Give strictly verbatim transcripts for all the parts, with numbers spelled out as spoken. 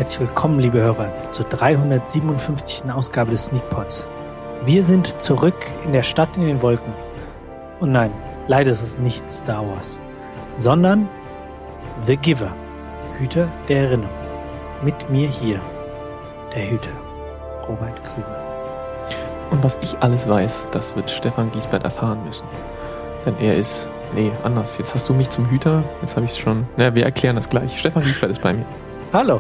Herzlich willkommen, liebe Hörer, zur dreihundertsiebenundfünfzigsten Ausgabe des Sneakpods. Wir sind zurück in der Stadt in den Wolken. Und nein, leider ist es nicht Star Wars, sondern The Giver, Hüter der Erinnerung. Mit mir hier, der Hüter, Robert Krüger. Und was ich alles weiß, das wird Stefan Giesbert erfahren müssen. Denn er ist, nee, anders. Jetzt hast du mich zum Hüter, jetzt habe ich es schon, naja, wir erklären das gleich. Stefan Giesbert ist bei mir. Hallo.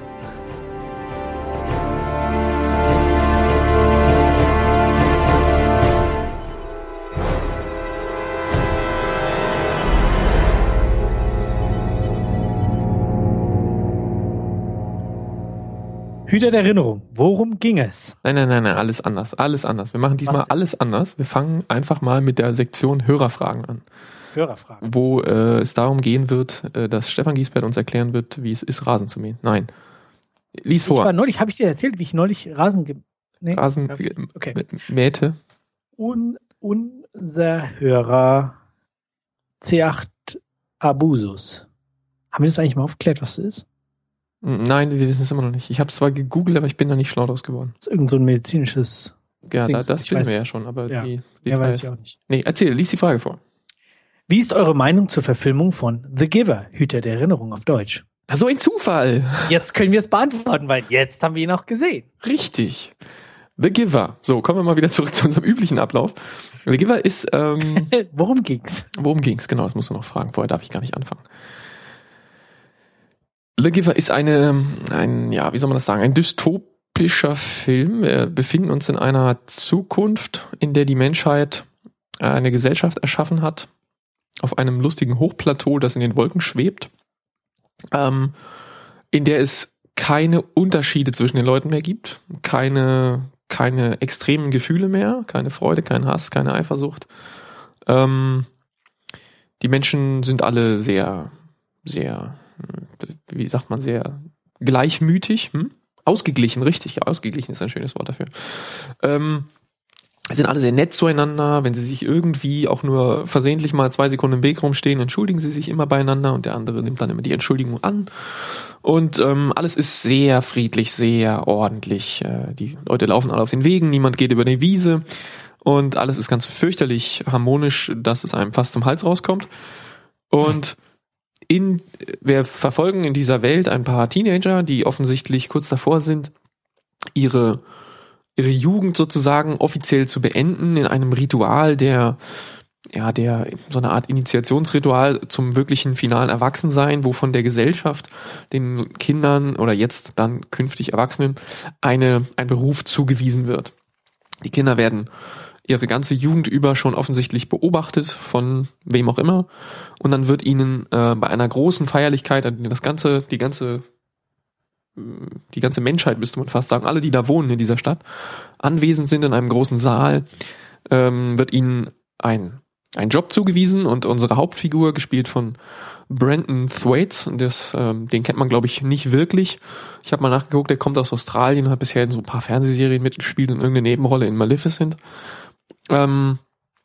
Hüter der Erinnerung. Worum ging es? Nein, nein, nein, nein, alles anders, alles anders. Wir machen diesmal alles anders. Wir fangen einfach mal mit der Sektion Hörerfragen an. Hörerfragen. Wo äh, es darum gehen wird, äh, dass Stefan Giesbert uns erklären wird, wie es ist, Rasen zu mähen. Nein. Lies vor. Ich war neulich, habe ich dir erzählt, wie ich neulich Rasen ge- nee? Rasen okay. m- mähte. Un, unser Hörer C acht Abusus. Haben wir das eigentlich mal aufgeklärt, was das ist? Nein, wir wissen es immer noch nicht. Ich habe es zwar gegoogelt, aber ich bin da nicht schlau draus geworden. Das ist irgend so ein medizinisches Ja, Dings. da, das Ich wissen weiß- wir ja schon, aber ja. die Ja, weiß Details. ich auch nicht. Nee, erzähl, lies die Frage vor. Wie ist eure Meinung zur Verfilmung von The Giver, Hüter der Erinnerung auf Deutsch? Na, so ein Zufall. Jetzt können wir es beantworten, weil jetzt haben wir ihn auch gesehen. Richtig. The Giver. So, kommen wir mal wieder zurück zu unserem üblichen Ablauf. The Giver ist, ähm, Worum ging's? worum ging's? Genau, das musst du noch fragen. Vorher darf ich gar nicht anfangen. The Giver ist eine, ein, ja, wie soll man das sagen, ein dystopischer Film. Wir befinden uns in einer Zukunft, in der die Menschheit eine Gesellschaft erschaffen hat, auf einem lustigen Hochplateau, das in den Wolken schwebt, ähm, in der es keine Unterschiede zwischen den Leuten mehr gibt, keine, keine extremen Gefühle mehr, keine Freude, kein Hass, keine Eifersucht. Ähm, die Menschen sind alle sehr, sehr, wie sagt man, sehr gleichmütig, hm? Ausgeglichen, richtig, ja, ausgeglichen ist ein schönes Wort dafür. Ähm, sind alle sehr nett zueinander, wenn sie sich irgendwie auch nur versehentlich mal zwei Sekunden im Weg rumstehen, entschuldigen sie sich immer beieinander und der andere nimmt dann immer die Entschuldigung an. Und ähm, alles ist sehr friedlich, sehr ordentlich. Äh, die Leute laufen alle auf den Wegen, niemand geht über die Wiese und alles ist ganz fürchterlich harmonisch, dass es einem fast zum Hals rauskommt. Und in, wir verfolgen in dieser Welt ein paar Teenager, die offensichtlich kurz davor sind, ihre ihre Jugend sozusagen offiziell zu beenden in einem Ritual, der ja der so eine Art Initiationsritual zum wirklichen finalen Erwachsensein, wo von der Gesellschaft den Kindern oder jetzt dann künftig Erwachsenen eine ein Beruf zugewiesen wird. Die Kinder werden ihre ganze Jugend über schon offensichtlich beobachtet von wem auch immer und dann wird ihnen äh, bei einer großen Feierlichkeit, also das ganze die ganze die ganze Menschheit, müsste man fast sagen, alle, die da wohnen in dieser Stadt, anwesend sind in einem großen Saal, ähm, wird ihnen ein, ein Job zugewiesen und unsere Hauptfigur, gespielt von Brandon Thwaites, das, ähm, den kennt man, glaube ich, nicht wirklich. Ich habe mal nachgeguckt, der kommt aus Australien und hat bisher in so ein paar Fernsehserien mitgespielt und irgendeine Nebenrolle in Maleficent. Ähm,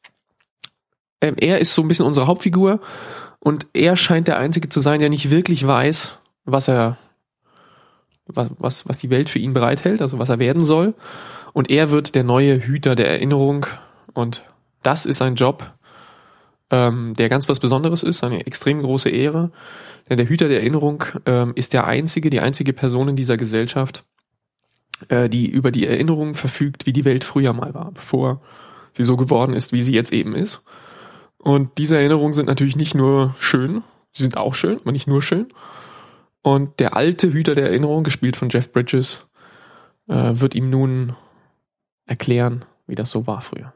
ähm, er ist so ein bisschen unsere Hauptfigur und er scheint der Einzige zu sein, der nicht wirklich weiß, was er Was, was, was die Welt für ihn bereithält, also was er werden soll. Und er wird der neue Hüter der Erinnerung. Und das ist ein Job, ähm, der ganz was Besonderes ist, eine extrem große Ehre. Denn der Hüter der Erinnerung ähm, ist der einzige, die einzige Person in dieser Gesellschaft, äh, die über die Erinnerung verfügt, wie die Welt früher mal war, bevor sie so geworden ist, wie sie jetzt eben ist. Und diese Erinnerungen sind natürlich nicht nur schön, sie sind auch schön, aber nicht nur schön. Und der alte Hüter der Erinnerung, gespielt von Jeff Bridges, äh, wird ihm nun erklären, wie das so war früher.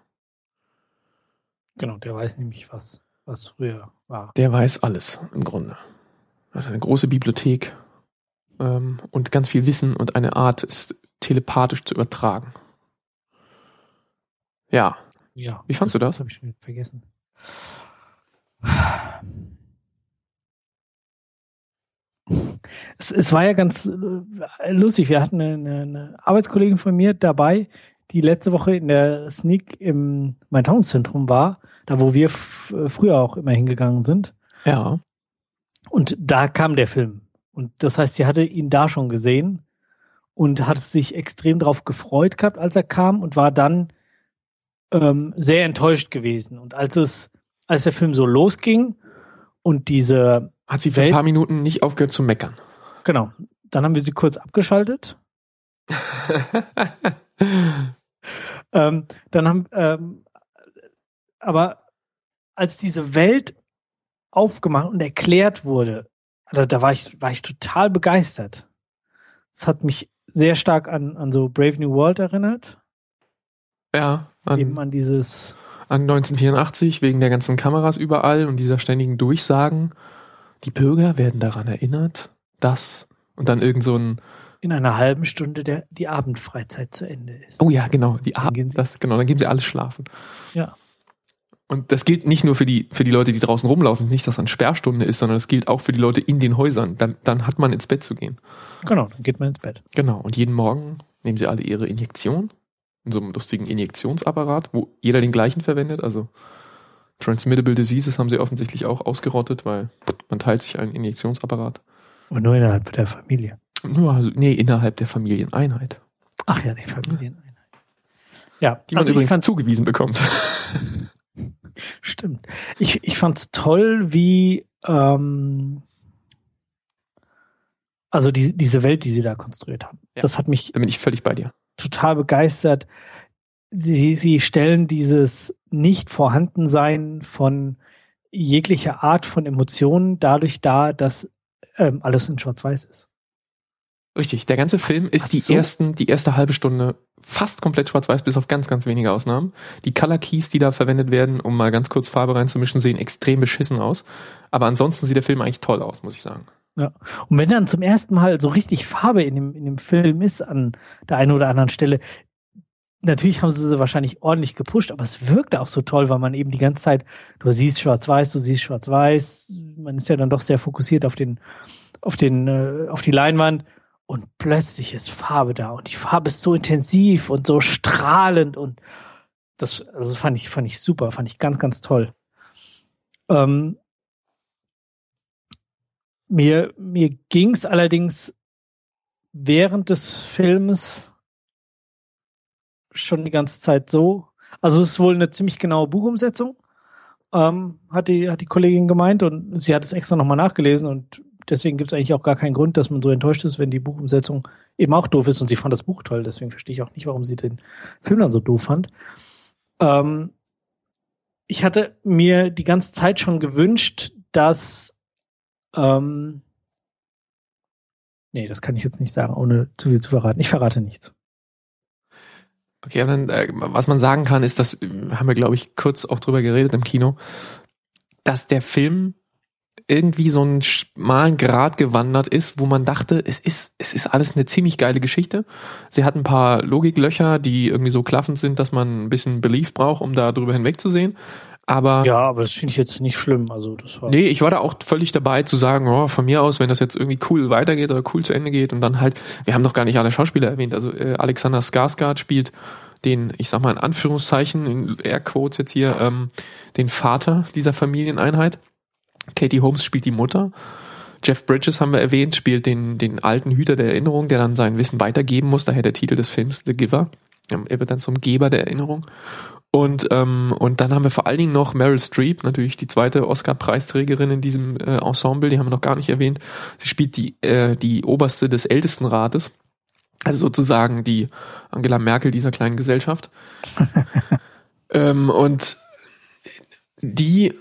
Genau, der weiß nämlich, was, was früher war. Der weiß alles im Grunde. Er hat eine große Bibliothek ähm, und ganz viel Wissen und eine Art, es telepathisch zu übertragen. Ja. Ja. Wie fandst du das? Das habe ich schon wieder vergessen. Es, es war ja ganz äh, lustig. Wir hatten eine, eine Arbeitskollegin von mir dabei, die letzte Woche in der Sneak im Main-Taunus-Zentrum war, da wo wir f- früher auch immer hingegangen sind. Ja. Und da kam der Film. Und das heißt, sie hatte ihn da schon gesehen. und hat sich extrem darauf gefreut gehabt, als er kam und war dann ähm, sehr enttäuscht gewesen. Und als es, als der Film so losging und diese Hat sie für Welt, ein paar Minuten nicht aufgehört zu meckern. Genau. Dann haben wir sie kurz abgeschaltet. ähm, dann haben, ähm, aber als diese Welt aufgemacht und erklärt wurde, da, da war ich, war ich total begeistert. Es hat mich sehr stark an, an so Brave New World erinnert. Ja. An, Eben an dieses... An neunzehnhundertvierundachtzig, wegen der ganzen Kameras überall und dieser ständigen Durchsagen. Die Bürger werden daran erinnert, dass... Und dann irgend so ein... In einer halben Stunde der, die Abendfreizeit zu Ende ist. Oh ja, genau. Die Abend, das, genau, dann gehen sie alle schlafen. Ja. Und das gilt nicht nur für die, für die Leute, die draußen rumlaufen, nicht, dass es eine Sperrstunde ist, sondern das gilt auch für die Leute in den Häusern. Dann, dann hat man ins Bett zu gehen. Genau, dann geht man ins Bett. Genau. Und jeden Morgen nehmen sie alle ihre Injektion. In so einem lustigen Injektionsapparat, wo jeder den gleichen verwendet. Also Transmittable Diseases haben sie offensichtlich auch ausgerottet, weil man teilt sich einen Injektionsapparat. Aber nur innerhalb der Familie. Nur, also, nee, innerhalb der Familieneinheit. Ach ja, die Familieneinheit. Ja, die man also übrigens fand, zugewiesen bekommt. Stimmt. Ich, ich fand's toll, wie ähm, also die, diese Welt, die sie da konstruiert haben. Ja, das hat mich da bin ich völlig bei dir. Total begeistert. Sie, sie stellen dieses Nicht-Vorhandensein von jeglicher Art von Emotionen dadurch dar, dass ähm, alles in Schwarz-Weiß ist. Richtig, der ganze Film ist Ach die so. ersten, die erste halbe Stunde fast komplett schwarz-weiß, bis auf ganz, ganz wenige Ausnahmen. Die Color Keys, die da verwendet werden, um mal ganz kurz Farbe reinzumischen, sehen extrem beschissen aus. Aber ansonsten sieht der Film eigentlich toll aus, muss ich sagen. Ja. Und wenn dann zum ersten Mal so richtig Farbe in dem, in dem Film ist, an der einen oder anderen Stelle, natürlich haben sie sie wahrscheinlich ordentlich gepusht, aber es wirkte auch so toll, weil man eben die ganze Zeit, du siehst schwarz-weiß, du siehst schwarz-weiß, man ist ja dann doch sehr fokussiert auf den, auf den, äh, auf die Leinwand. Und plötzlich ist Farbe da und die Farbe ist so intensiv und so strahlend und das, also fand ich, fand ich super, fand ich ganz, ganz toll. Ähm, mir, mir ging es allerdings während des Films schon die ganze Zeit so, also es ist wohl eine ziemlich genaue Buchumsetzung, ähm, hat die, hat die Kollegin gemeint und sie hat es extra nochmal nachgelesen und deswegen gibt es eigentlich auch gar keinen Grund, dass man so enttäuscht ist, wenn die Buchumsetzung eben auch doof ist. Und sie fand das Buch toll, deswegen verstehe ich auch nicht, warum sie den Film dann so doof fand. Ähm, ich hatte mir die ganze Zeit schon gewünscht, dass ähm, nee, das kann ich jetzt nicht sagen, ohne zu viel zu verraten. Ich verrate nichts. Okay, aber dann, äh, was man sagen kann, ist, dass, haben wir, glaube ich, kurz auch drüber geredet im Kino, dass der Film irgendwie so einen schmalen Grat gewandert ist, wo man dachte, es ist, es ist alles eine ziemlich geile Geschichte. Sie hat ein paar Logiklöcher, die irgendwie so klaffend sind, dass man ein bisschen Belief braucht, um da drüber hinwegzusehen. Aber ja, aber das finde ich jetzt nicht schlimm. Also das war nee, ich war da auch völlig dabei zu sagen, oh, von mir aus, wenn das jetzt irgendwie cool weitergeht oder cool zu Ende geht und dann halt, wir haben doch gar nicht alle Schauspieler erwähnt, also äh, Alexander Skarsgård spielt den, ich sag mal in Anführungszeichen, in Airquotes jetzt hier, ähm, den Vater dieser Familieneinheit. Katie Holmes spielt die Mutter. Jeff Bridges, haben wir erwähnt, spielt den, den alten Hüter der Erinnerung, der dann sein Wissen weitergeben muss, daher der Titel des Films, The Giver. Er wird dann zum Geber der Erinnerung. Und ähm, und dann haben wir vor allen Dingen noch Meryl Streep, natürlich die zweite Oscar-Preisträgerin in diesem äh, Ensemble, die haben wir noch gar nicht erwähnt. Sie spielt die äh, die Oberste des Ältestenrates, also sozusagen die Angela Merkel dieser kleinen Gesellschaft. ähm, und die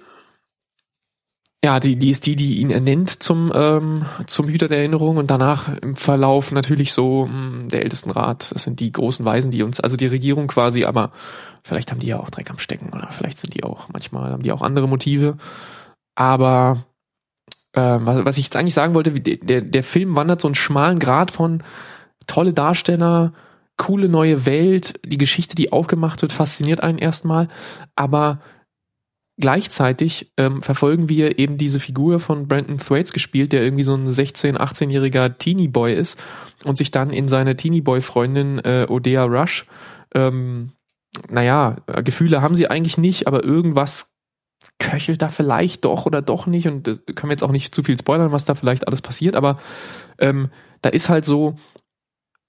Ja, die, die ist die, die ihn ernennt zum ähm, zum Hüter der Erinnerung und danach im Verlauf natürlich so mh, der Ältestenrat. Das sind die großen Weisen, die uns, also die Regierung quasi, aber vielleicht haben die ja auch Dreck am Stecken oder vielleicht sind die auch, manchmal haben die auch andere Motive. Aber äh, was, was ich jetzt eigentlich sagen wollte, der, der Film wandert so einen schmalen Grat von tolle Darsteller, coole neue Welt, die Geschichte, die aufgemacht wird, fasziniert einen erstmal, aber gleichzeitig ähm, verfolgen wir eben diese Figur von Brandon Thwaites gespielt, der irgendwie so ein sechzehn-, achtzehnjähriger Teenie-Boy ist und sich dann in seine Teenie-Boy-Freundin äh, Odea Rush, ähm, naja, Gefühle haben sie eigentlich nicht, aber irgendwas köchelt da vielleicht doch oder doch nicht und da können wir jetzt auch nicht zu viel spoilern, was da vielleicht alles passiert, aber ähm, da ist halt so,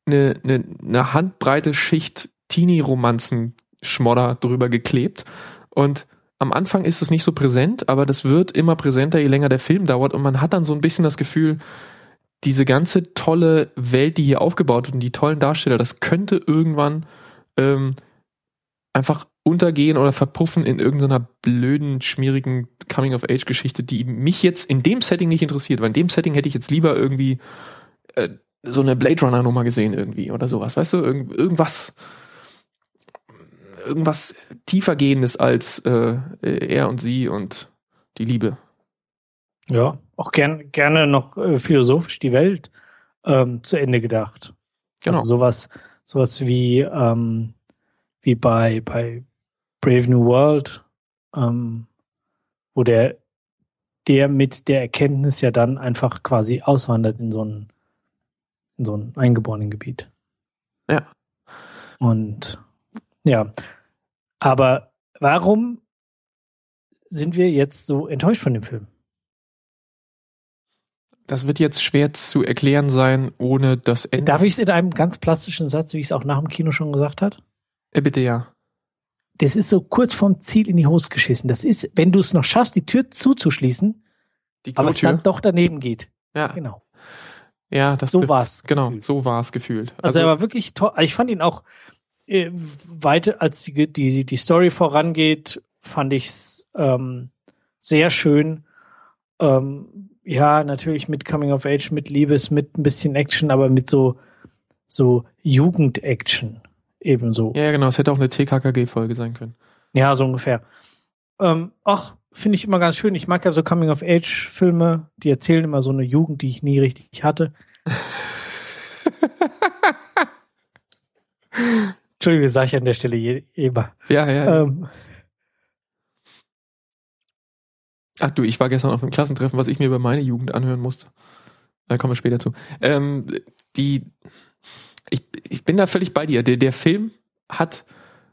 eine, eine, eine handbreite Schicht Teenie-Romanzen-Schmodder drüber geklebt. Und am Anfang ist das nicht so präsent, aber das wird immer präsenter, je länger der Film dauert. Und man hat dann so ein bisschen das Gefühl, diese ganze tolle Welt, die hier aufgebaut wird und die tollen Darsteller, das könnte irgendwann ähm, einfach untergehen oder verpuffen in irgendeiner blöden, schmierigen Coming-of-Age-Geschichte, die mich jetzt in dem Setting nicht interessiert, weil in dem Setting hätte ich jetzt lieber irgendwie äh, so eine Blade Runner-Nummer gesehen irgendwie oder sowas, weißt du, Irgend, irgendwas irgendwas tiefergehendes als äh, er und sie und die Liebe. Ja, auch gern, gerne noch äh, philosophisch die Welt ähm, zu Ende gedacht. Genau. Also sowas, sowas wie, ähm, wie bei, bei Brave New World, ähm, wo der, der mit der Erkenntnis ja dann einfach quasi auswandert in so ein, in so ein eingeborenen Gebiet. Ja. Und ja, aber warum sind wir jetzt so enttäuscht von dem Film? Das wird jetzt schwer zu erklären sein, ohne das Ende. Darf ich es in einem ganz plastischen Satz, wie ich es auch nach dem Kino schon gesagt habe? Äh, bitte ja. Das ist so kurz vorm Ziel in die Hose geschissen. Das ist, wenn du es noch schaffst, die Tür zuzuschließen, Die aber es Klotür. dann doch daneben geht. Ja. Genau. Ja, das So wird- war's Genau, gefühlt. so war es gefühlt. Also, er war wirklich toll. Ich fand ihn auch äh, weiter, als die, die, die Story vorangeht, fand ich es ähm, sehr schön. Ähm, ja, natürlich mit Coming of Age, mit Liebes, mit ein bisschen Action, aber mit so, so Jugend-Action ebenso. ja, genau, es hätte auch eine T K K G-Folge sein können. Ja, so ungefähr. Ähm, ach, finde ich immer ganz schön. Ich mag ja so Coming-of-Age-Filme, die erzählen immer so eine Jugend, die ich nie richtig hatte. Entschuldigung, sage ich an der Stelle je- immer. Ja, ja. ja. Ähm, Ach du, ich war gestern auf einem Klassentreffen, was ich mir über meine Jugend anhören musste. Da kommen wir später zu. Ähm, die, ich, ich bin da völlig bei dir. Der, der Film hat,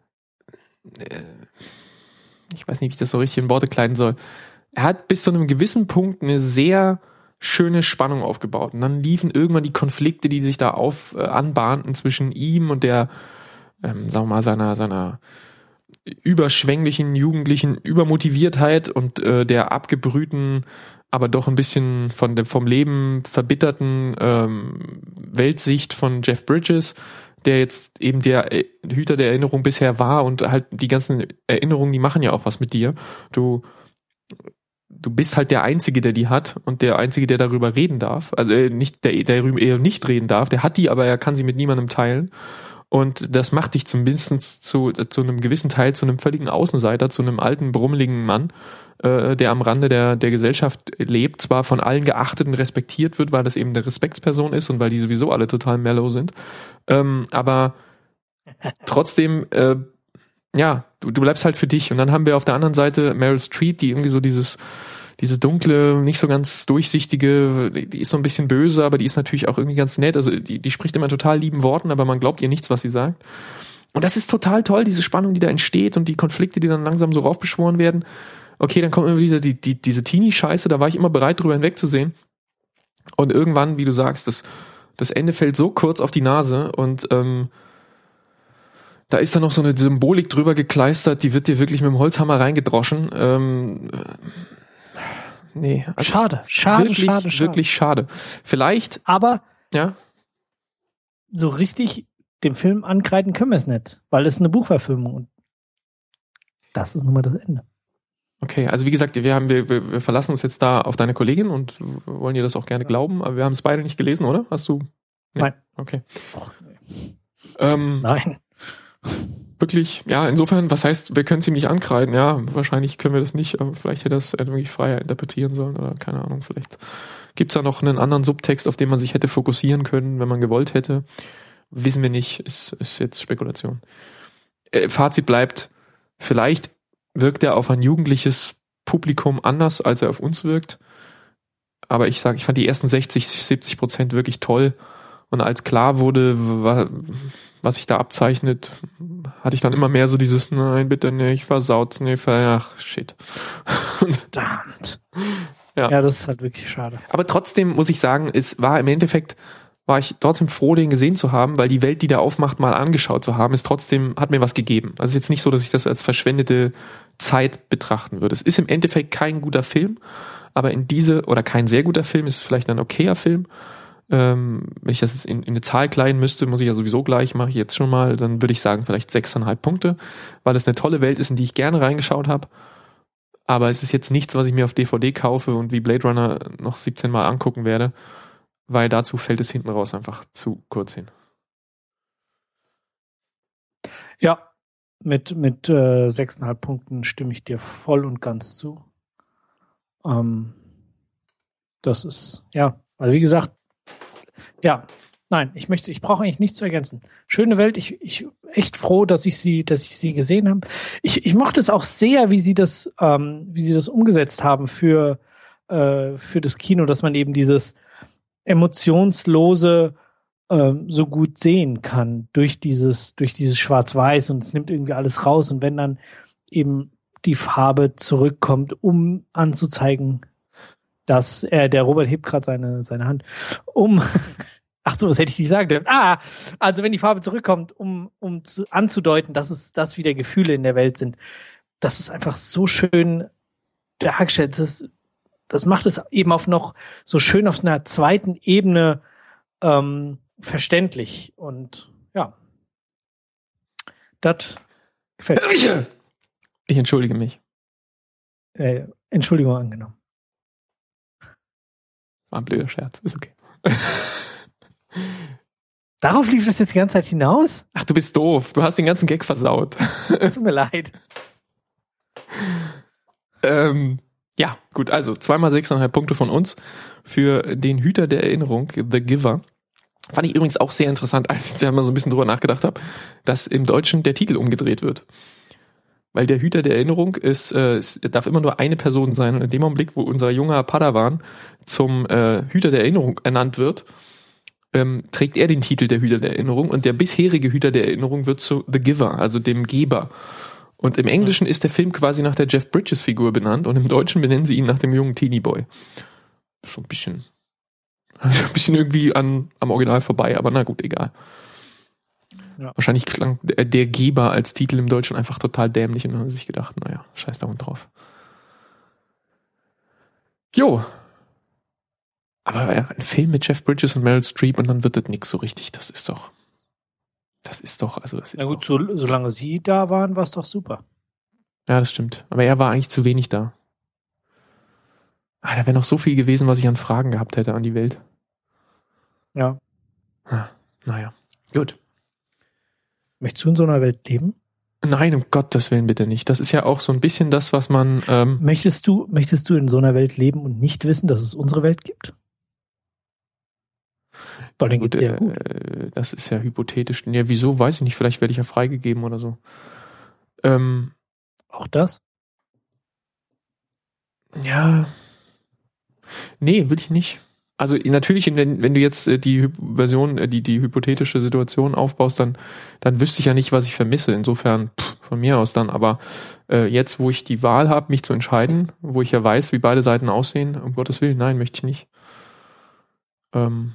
äh, ich weiß nicht, wie ich das so richtig in Worte kleiden soll. Er hat bis zu einem gewissen Punkt eine sehr schöne Spannung aufgebaut. Und dann liefen irgendwann die Konflikte, die sich da auf äh, anbahnten zwischen ihm und der, ähm, sagen wir mal, seiner, seiner überschwänglichen, jugendlichen Übermotiviertheit und äh, der abgebrühten, aber doch ein bisschen von dem, vom Leben verbitterten ähm, Weltsicht von Jeff Bridges, der jetzt eben der äh, Hüter der Erinnerung bisher war und halt die ganzen Erinnerungen, die machen ja auch was mit dir. Du du bist halt der Einzige, der die hat und der Einzige, der darüber reden darf. Also äh, nicht der, der darüber eher nicht reden darf. Der hat die, aber er kann sie mit niemandem teilen. Und das macht dich zumindest zu, zu einem gewissen Teil zu einem völligen Außenseiter, zu einem alten, brummeligen Mann, äh, der am Rande der, der Gesellschaft lebt, zwar von allen geachtet und respektiert wird, weil das eben eine Respektsperson ist und weil die sowieso alle total mellow sind. Ähm, aber trotzdem, äh, ja, du, du bleibst halt für dich. Und dann haben wir auf der anderen Seite Meryl Streep, die irgendwie so dieses diese dunkle, nicht so ganz durchsichtige, die ist so ein bisschen böse, aber die ist natürlich auch irgendwie ganz nett. Also die, die spricht immer in total lieben Worten, aber man glaubt ihr nichts, was sie sagt. Und das ist total toll, diese Spannung, die da entsteht und die Konflikte, die dann langsam so raufbeschworen werden. Okay, dann kommt immer diese, die, die, diese Teenie-Scheiße, da war ich immer bereit, drüber hinwegzusehen. Und irgendwann, wie du sagst, das, das Ende fällt so kurz auf die Nase und ähm, da ist dann noch so eine Symbolik drüber gekleistert, die wird dir wirklich mit dem Holzhammer reingedroschen. Ähm, Nee, also schade, schade, wirklich, schade, schade. Wirklich schade. Vielleicht, Aber ja, so richtig dem Film ankreiden können wir es nicht, weil es eine Buchverfilmung und das ist nun mal das Ende. okay, also wie gesagt, wir haben, wir, wir verlassen uns jetzt da auf deine Kollegin und wollen dir das auch gerne glauben, aber wir haben es beide nicht gelesen, oder? Hast du? Nee. Nein. Okay. Och, nee. Ähm, Nein. Wirklich, ja, insofern, was heißt, wir können es ihm nicht ankreiden, ja, wahrscheinlich können wir das nicht, aber vielleicht hätte er es irgendwie freier interpretieren sollen oder keine Ahnung, vielleicht gibt's da noch einen anderen Subtext, auf den man sich hätte fokussieren können, wenn man gewollt hätte, wissen wir nicht, ist, ist jetzt Spekulation. Äh, Fazit bleibt, vielleicht wirkt er auf ein jugendliches Publikum anders, als er auf uns wirkt, aber ich sage, ich fand die ersten sechzig, siebzig Prozent wirklich toll und als klar wurde, war, was sich da abzeichnet, hatte ich dann immer mehr so dieses, nein, bitte nicht, versaut, nee, ver, ach, shit. Verdammt. Ja. Ja, das ist halt wirklich schade. Aber trotzdem muss ich sagen, es war im Endeffekt, war ich trotzdem froh, den gesehen zu haben, weil die Welt, die der aufmacht, mal angeschaut zu haben, ist trotzdem, hat mir was gegeben. Also es ist jetzt nicht so, dass ich das als verschwendete Zeit betrachten würde. Es ist im Endeffekt kein guter Film, aber in diese, oder kein sehr guter Film, ist es vielleicht ein okayer Film. Ähm, wenn ich das jetzt in, in eine Zahl kleiden müsste, muss ich ja sowieso gleich, mache ich jetzt schon mal, dann würde ich sagen vielleicht sechseinhalb Punkte, weil es eine tolle Welt ist, in die ich gerne reingeschaut habe. Aber es ist jetzt nichts, was ich mir auf D V D kaufe und wie Blade Runner noch siebzehn Mal angucken werde, weil dazu fällt es hinten raus einfach zu kurz hin. Ja, mit, mit äh, sechseinhalb Punkten stimme ich dir voll und ganz zu. Ähm, das ist, ja, also wie gesagt, ja, nein, ich möchte, ich brauche eigentlich nichts zu ergänzen. Schöne Welt, ich, ich echt froh, dass ich sie, dass ich sie gesehen habe. Ich, ich mochte es auch sehr, wie sie das, ähm, wie sie das umgesetzt haben für, äh, für das Kino, dass man eben dieses emotionslose ähm, so gut sehen kann durch dieses, durch dieses Schwarz-Weiß und es nimmt irgendwie alles raus und wenn dann eben die Farbe zurückkommt, um anzuzeigen, dass äh, der Robert hebt gerade seine, seine Hand, um ach so, das hätte ich nicht sagen dürfen. Ah, also wenn die Farbe zurückkommt, um, um zu, anzudeuten, dass es das wieder Gefühle in der Welt sind, das ist einfach so schön dargestellt. Das, das macht es eben auf noch so schön auf einer zweiten Ebene ähm, verständlich. Und ja, das gefällt mir. Ich entschuldige mich. Äh, Entschuldigung angenommen. War ein blöder Scherz, ist okay. Darauf lief das jetzt die ganze Zeit hinaus? Ach, du bist doof. Du hast den ganzen Gag versaut. Tut mir leid. ähm, ja, gut, also zweimal sechseinhalb Punkte von uns für den Hüter der Erinnerung, The Giver. Fand ich übrigens auch sehr interessant, als ich da mal so ein bisschen drüber nachgedacht habe, dass im Deutschen der Titel umgedreht wird. Weil der Hüter der Erinnerung ist, äh, es darf immer nur eine Person sein. Und in dem Augenblick, wo unser junger Padawan zum äh, Hüter der Erinnerung ernannt wird, ähm, trägt er den Titel der Hüter der Erinnerung und der bisherige Hüter der Erinnerung wird zu The Giver, also dem Geber. Und im Englischen ist der Film quasi nach der Jeff Bridges Figur benannt und im Deutschen benennen sie ihn nach dem jungen Teenie Boy. Schon ein bisschen, ein bisschen irgendwie an, am Original vorbei, aber na gut, egal. Ja. Wahrscheinlich klang der, der Geber als Titel im Deutschen einfach total dämlich und dann haben sie sich gedacht, naja, scheiß da und drauf. Jo. Aber ein Film mit Jeff Bridges und Meryl Streep und dann wird das nix so richtig. Das ist doch, das ist doch, also das ist Na gut, doch, so, solange sie da waren, war es doch super. Ja, das stimmt. Aber er war eigentlich zu wenig da. Ah, da wäre noch so viel gewesen, was ich an Fragen gehabt hätte an die Welt. Ja. Ah, naja, gut. Möchtest du in so einer Welt leben? Nein, um Gottes Willen bitte nicht. Das ist ja auch so ein bisschen das, was man... Ähm möchtest du, möchtest du in so einer Welt leben und nicht wissen, dass es unsere Welt gibt? Weil dann gut, geht's dir ja gut. Äh, das ist ja hypothetisch. Ja, wieso? Weiß ich nicht. Vielleicht werde ich ja freigegeben oder so. Ähm, Auch das? Ja. Nee, will ich nicht. Also natürlich, wenn, wenn du jetzt äh, die Version, äh, die, die hypothetische Situation aufbaust, dann, dann wüsste ich ja nicht, was ich vermisse. Insofern pff, von mir aus dann. Aber äh, jetzt, wo ich die Wahl habe, mich zu entscheiden, wo ich ja weiß, wie beide Seiten aussehen, um Gottes Willen, nein, möchte ich nicht. Ähm,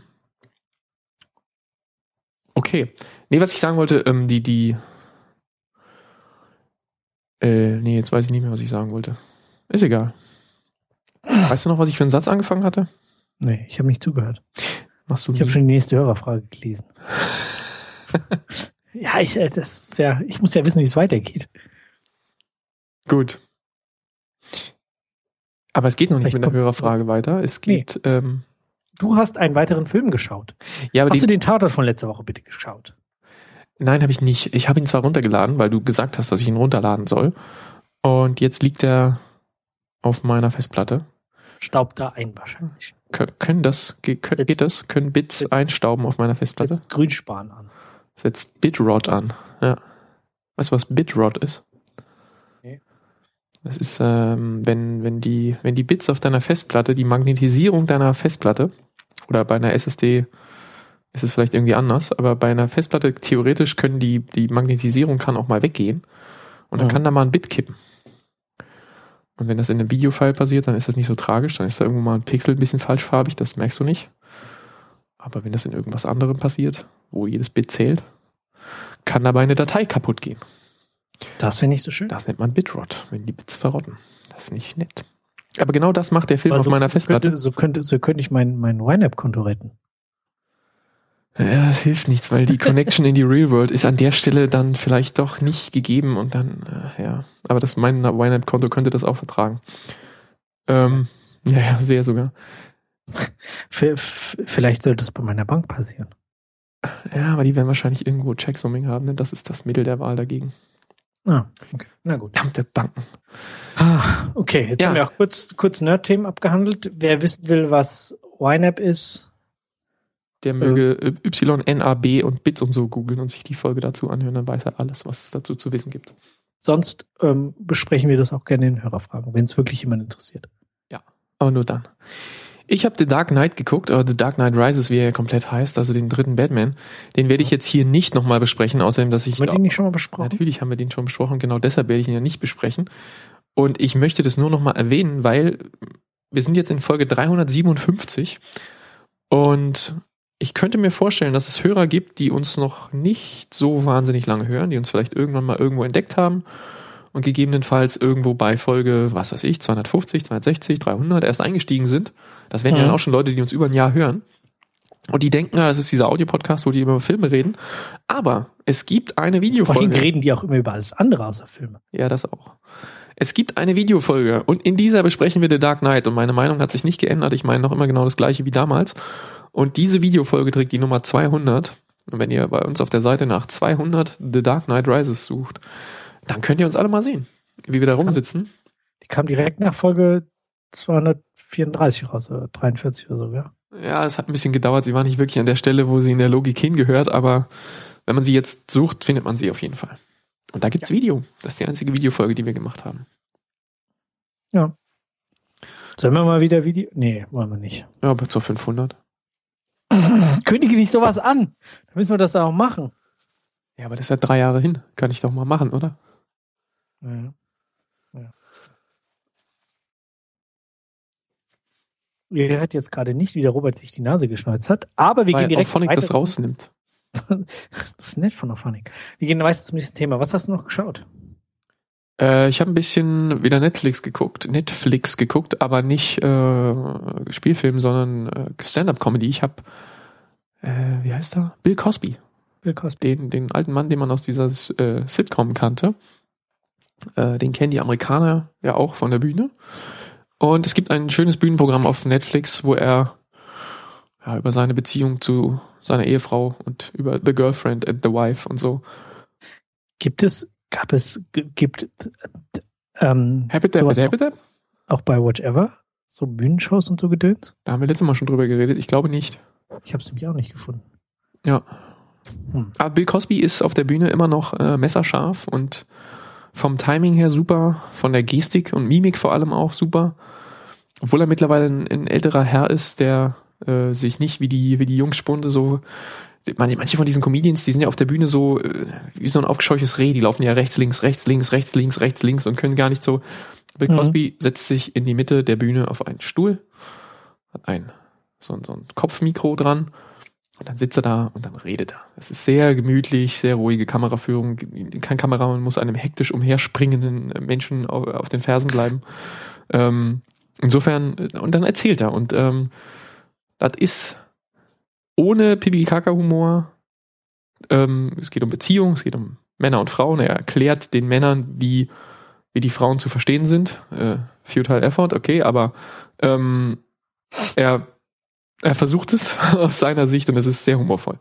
okay. Nee, was ich sagen wollte, ähm, die, die äh, nee, jetzt weiß ich nicht mehr, was ich sagen wollte. Ist egal. Weißt du noch, was ich für einen Satz angefangen hatte? Nee, ich habe nicht zugehört. Machst du ich habe schon die nächste Hörerfrage gelesen. ja, ich, das ist ja, ich muss ja wissen, wie es weitergeht. Gut. Aber es geht noch nicht Vielleicht mit der Hörerfrage weiter. Es geht. Nee. Ähm, du hast einen weiteren Film geschaut. Ja, aber hast die, du den Tatort von letzter Woche bitte geschaut? Nein, habe ich nicht. Ich habe ihn zwar runtergeladen, weil du gesagt hast, dass ich ihn runterladen soll. Und jetzt liegt er auf meiner Festplatte. Staubt da ein wahrscheinlich. Können das, können, geht das? Können Bits setzt, einstauben auf meiner Festplatte? Setzt Grünspan an. Setzt Bitrot an, ja. Weißt du, was Bitrot ist? Nee. Das ist, ähm, wenn, wenn die, wenn die Bits auf deiner Festplatte, die Magnetisierung deiner Festplatte, oder bei einer S S D ist es vielleicht irgendwie anders, aber bei einer Festplatte theoretisch können die, die Magnetisierung kann auch mal weggehen und dann mhm. kann da mal ein Bit kippen. Und wenn das in einem Videofile passiert, dann ist das nicht so tragisch, dann ist da irgendwo mal ein Pixel ein bisschen falschfarbig, das merkst du nicht. Aber Aber wenn das in irgendwas anderem passiert, wo jedes Bit zählt, kann dabei eine Datei kaputt gehen. Das wäre nicht so schön. Das nennt man Bitrot, wenn die Bits verrotten. Das ist nicht nett. Aber genau das macht der Film Aber auf so, meiner Festplatte. Könnte, so, könnte, so könnte ich mein, mein YNAB-Konto retten. Ja, das hilft nichts, weil die Connection in die Real World ist an der Stelle dann vielleicht doch nicht gegeben und dann, äh, ja. Aber das mein YNAB-Konto könnte das auch vertragen. Ähm, ja, ja, sehr sogar. Vielleicht sollte es bei meiner Bank passieren. Ja, aber die werden wahrscheinlich irgendwo Checksumming haben, ne? Das ist das Mittel der Wahl dagegen. Ah, okay. Na gut. Verdammte Banken. Ah, okay, jetzt Ja. haben wir auch kurz, kurz Nerd-Themen abgehandelt. Wer wissen will, was YNAB ist, Der möge äh, Y N A B und Bits und so googeln und sich die Folge dazu anhören, dann weiß er alles, was es dazu zu wissen gibt. sonst ähm, besprechen wir das auch gerne in Hörerfragen, wenn es wirklich jemand interessiert. Ja, aber nur dann. Ich habe The Dark Knight geguckt, oder The Dark Knight Rises, wie er ja komplett heißt, also den dritten Batman. Den werde ich jetzt hier nicht nochmal besprechen, außerdem, dass ich... Haben wir den nicht schon mal besprochen? Natürlich haben wir den schon besprochen, genau deshalb werde ich ihn ja nicht besprechen. Und ich möchte das nur nochmal erwähnen, weil wir sind jetzt in Folge dreihundertsiebenundfünfzig und ich könnte mir vorstellen, dass es Hörer gibt, die uns noch nicht so wahnsinnig lange hören, die uns vielleicht irgendwann mal irgendwo entdeckt haben und gegebenenfalls irgendwo bei Folge, was weiß ich, zweihundertfünfzig, zweihundertsechzig, dreihundert erst eingestiegen sind. Das wären ja Mhm. dann auch schon Leute, die uns über ein Jahr hören. Und die denken, ja, das ist dieser Audio-Podcast, wo die über Filme reden. Aber es gibt eine Vor allem Videofolge. reden die auch immer über alles andere außer Filme. Ja, das auch. Es gibt eine Videofolge und in dieser besprechen wir The Dark Knight und meine Meinung hat sich nicht geändert. Ich meine noch immer genau das gleiche wie damals. Und diese Videofolge trägt die Nummer zweihundert. Und wenn ihr bei uns auf der Seite nach zweihundert The Dark Knight Rises sucht, dann könnt ihr uns alle mal sehen, wie wir da rumsitzen. Die kam direkt nach Folge zweihundertvierunddreißig raus, oder dreiundvierzig oder so, ja. Ja, es hat ein bisschen gedauert. Sie war nicht wirklich an der Stelle, wo sie in der Logik hingehört, aber wenn man sie jetzt sucht, findet man sie auf jeden Fall. Und da gibt's Ja. Video. Das ist die einzige Videofolge, die wir gemacht haben. Ja. Sollen wir mal wieder Video? Nee, wollen wir nicht. Ja, aber zur fünfhundert. Kündige nicht sowas an. Dann müssen wir das auch machen. Ja, aber das ist ja drei Jahre hin. Kann ich doch mal machen, oder? Ja. Ja. Ihr hört jetzt gerade nicht, wie der Robert sich die Nase geschneuzt hat, aber wir Weil gehen direkt Auphonic weiter das zum- rausnimmt. Das ist nett von Auphonic. Wir gehen weiter zum nächsten Thema. Was hast du noch geschaut? Äh, ich habe ein bisschen wieder Netflix geguckt, Netflix geguckt, aber nicht äh, Spielfilm, sondern äh, Stand-up-Comedy. Ich habe, äh, wie heißt er? Bill Cosby, Bill Cosby. den den alten Mann, den man aus dieser äh, Sitcom kannte. Äh, den kennen die Amerikaner ja auch von der Bühne. Und es gibt ein schönes Bühnenprogramm auf Netflix, wo er ja, über seine Beziehung zu seiner Ehefrau und über The Girlfriend and the Wife und so. Gibt es, gab es, g- gibt ähm, Happy Dab, sowas Happy Dab? auch bei Watch Ever? So Bühnenshows und so Gedöns? Da haben wir letztes Mal schon drüber geredet. Ich glaube nicht. Ich habe es nämlich auch nicht gefunden. Ja. Hm. Aber Bill Cosby ist auf der Bühne immer noch äh, messerscharf und vom Timing her super, von der Gestik und Mimik vor allem auch super. Obwohl er mittlerweile ein, ein älterer Herr ist, der äh, sich nicht wie die wie die Jungspunde so... Manche, manche von diesen Comedians, die sind ja auf der Bühne so äh, wie so ein aufgescheuchtes Reh. Die laufen ja rechts, links, rechts, links, rechts, links, rechts, links und können gar nicht so... Bill Mhm. Cosby setzt sich in die Mitte der Bühne auf einen Stuhl, hat ein so, ein- so ein Kopfmikro dran und dann sitzt er da und dann redet er. Es ist sehr gemütlich, sehr ruhige Kameraführung. Kein Kameramann muss einem hektisch umherspringenden Menschen auf, auf den Fersen bleiben. Ähm, insofern, und dann erzählt er. Und ähm, das ist ohne Pipi-Kaka-Humor. Ähm, es geht um Beziehung, es geht um Männer und Frauen. Er erklärt den Männern, wie, wie die Frauen zu verstehen sind. Äh, futile effort, okay, aber ähm, er Er versucht es aus seiner Sicht und es ist sehr humorvoll.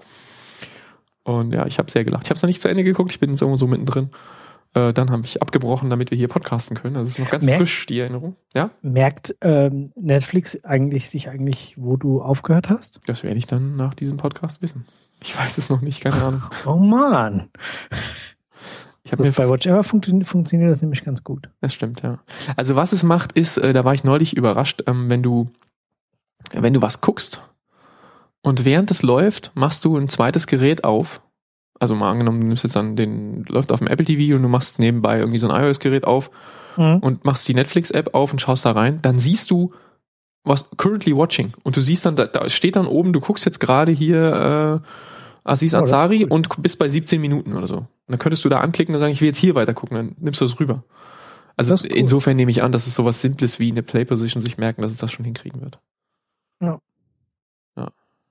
Und ja, ich habe sehr gelacht. Ich habe es noch nicht zu Ende geguckt, ich bin jetzt irgendwo so mittendrin. Äh, dann habe ich abgebrochen, damit wir hier podcasten können. Also es ist noch ganz Merk- frisch, die Erinnerung. Ja, Merkt ähm, Netflix eigentlich sich eigentlich, wo du aufgehört hast? das werde ich dann nach diesem Podcast wissen. Ich weiß es noch nicht, keine Ahnung. Oh Mann. Ich habe mir Das bei Watch Ever funktio- funktioniert das nämlich ganz gut. Das stimmt, ja. Also was es macht, ist, äh, da war ich neulich überrascht, ähm, wenn du wenn du was guckst und während es läuft, machst du ein zweites Gerät auf. Also mal angenommen, du nimmst jetzt dann den, läuft auf dem Apple T V und du machst nebenbei irgendwie so ein iOS-Gerät auf Mhm. und machst die Netflix-App auf und schaust da rein, dann siehst du was currently watching. Und du siehst dann, da, da steht dann oben, du guckst jetzt gerade hier äh, Aziz Oh, das ist Ansari cool. und bist bei siebzehn Minuten oder so. Und dann könntest du da anklicken und sagen, ich will jetzt hier weiter gucken, dann nimmst du das rüber. Also Das ist cool. insofern nehme ich an, dass es sowas Simples wie eine Play-Position sich merken, dass es das schon hinkriegen wird. Ja. Ja.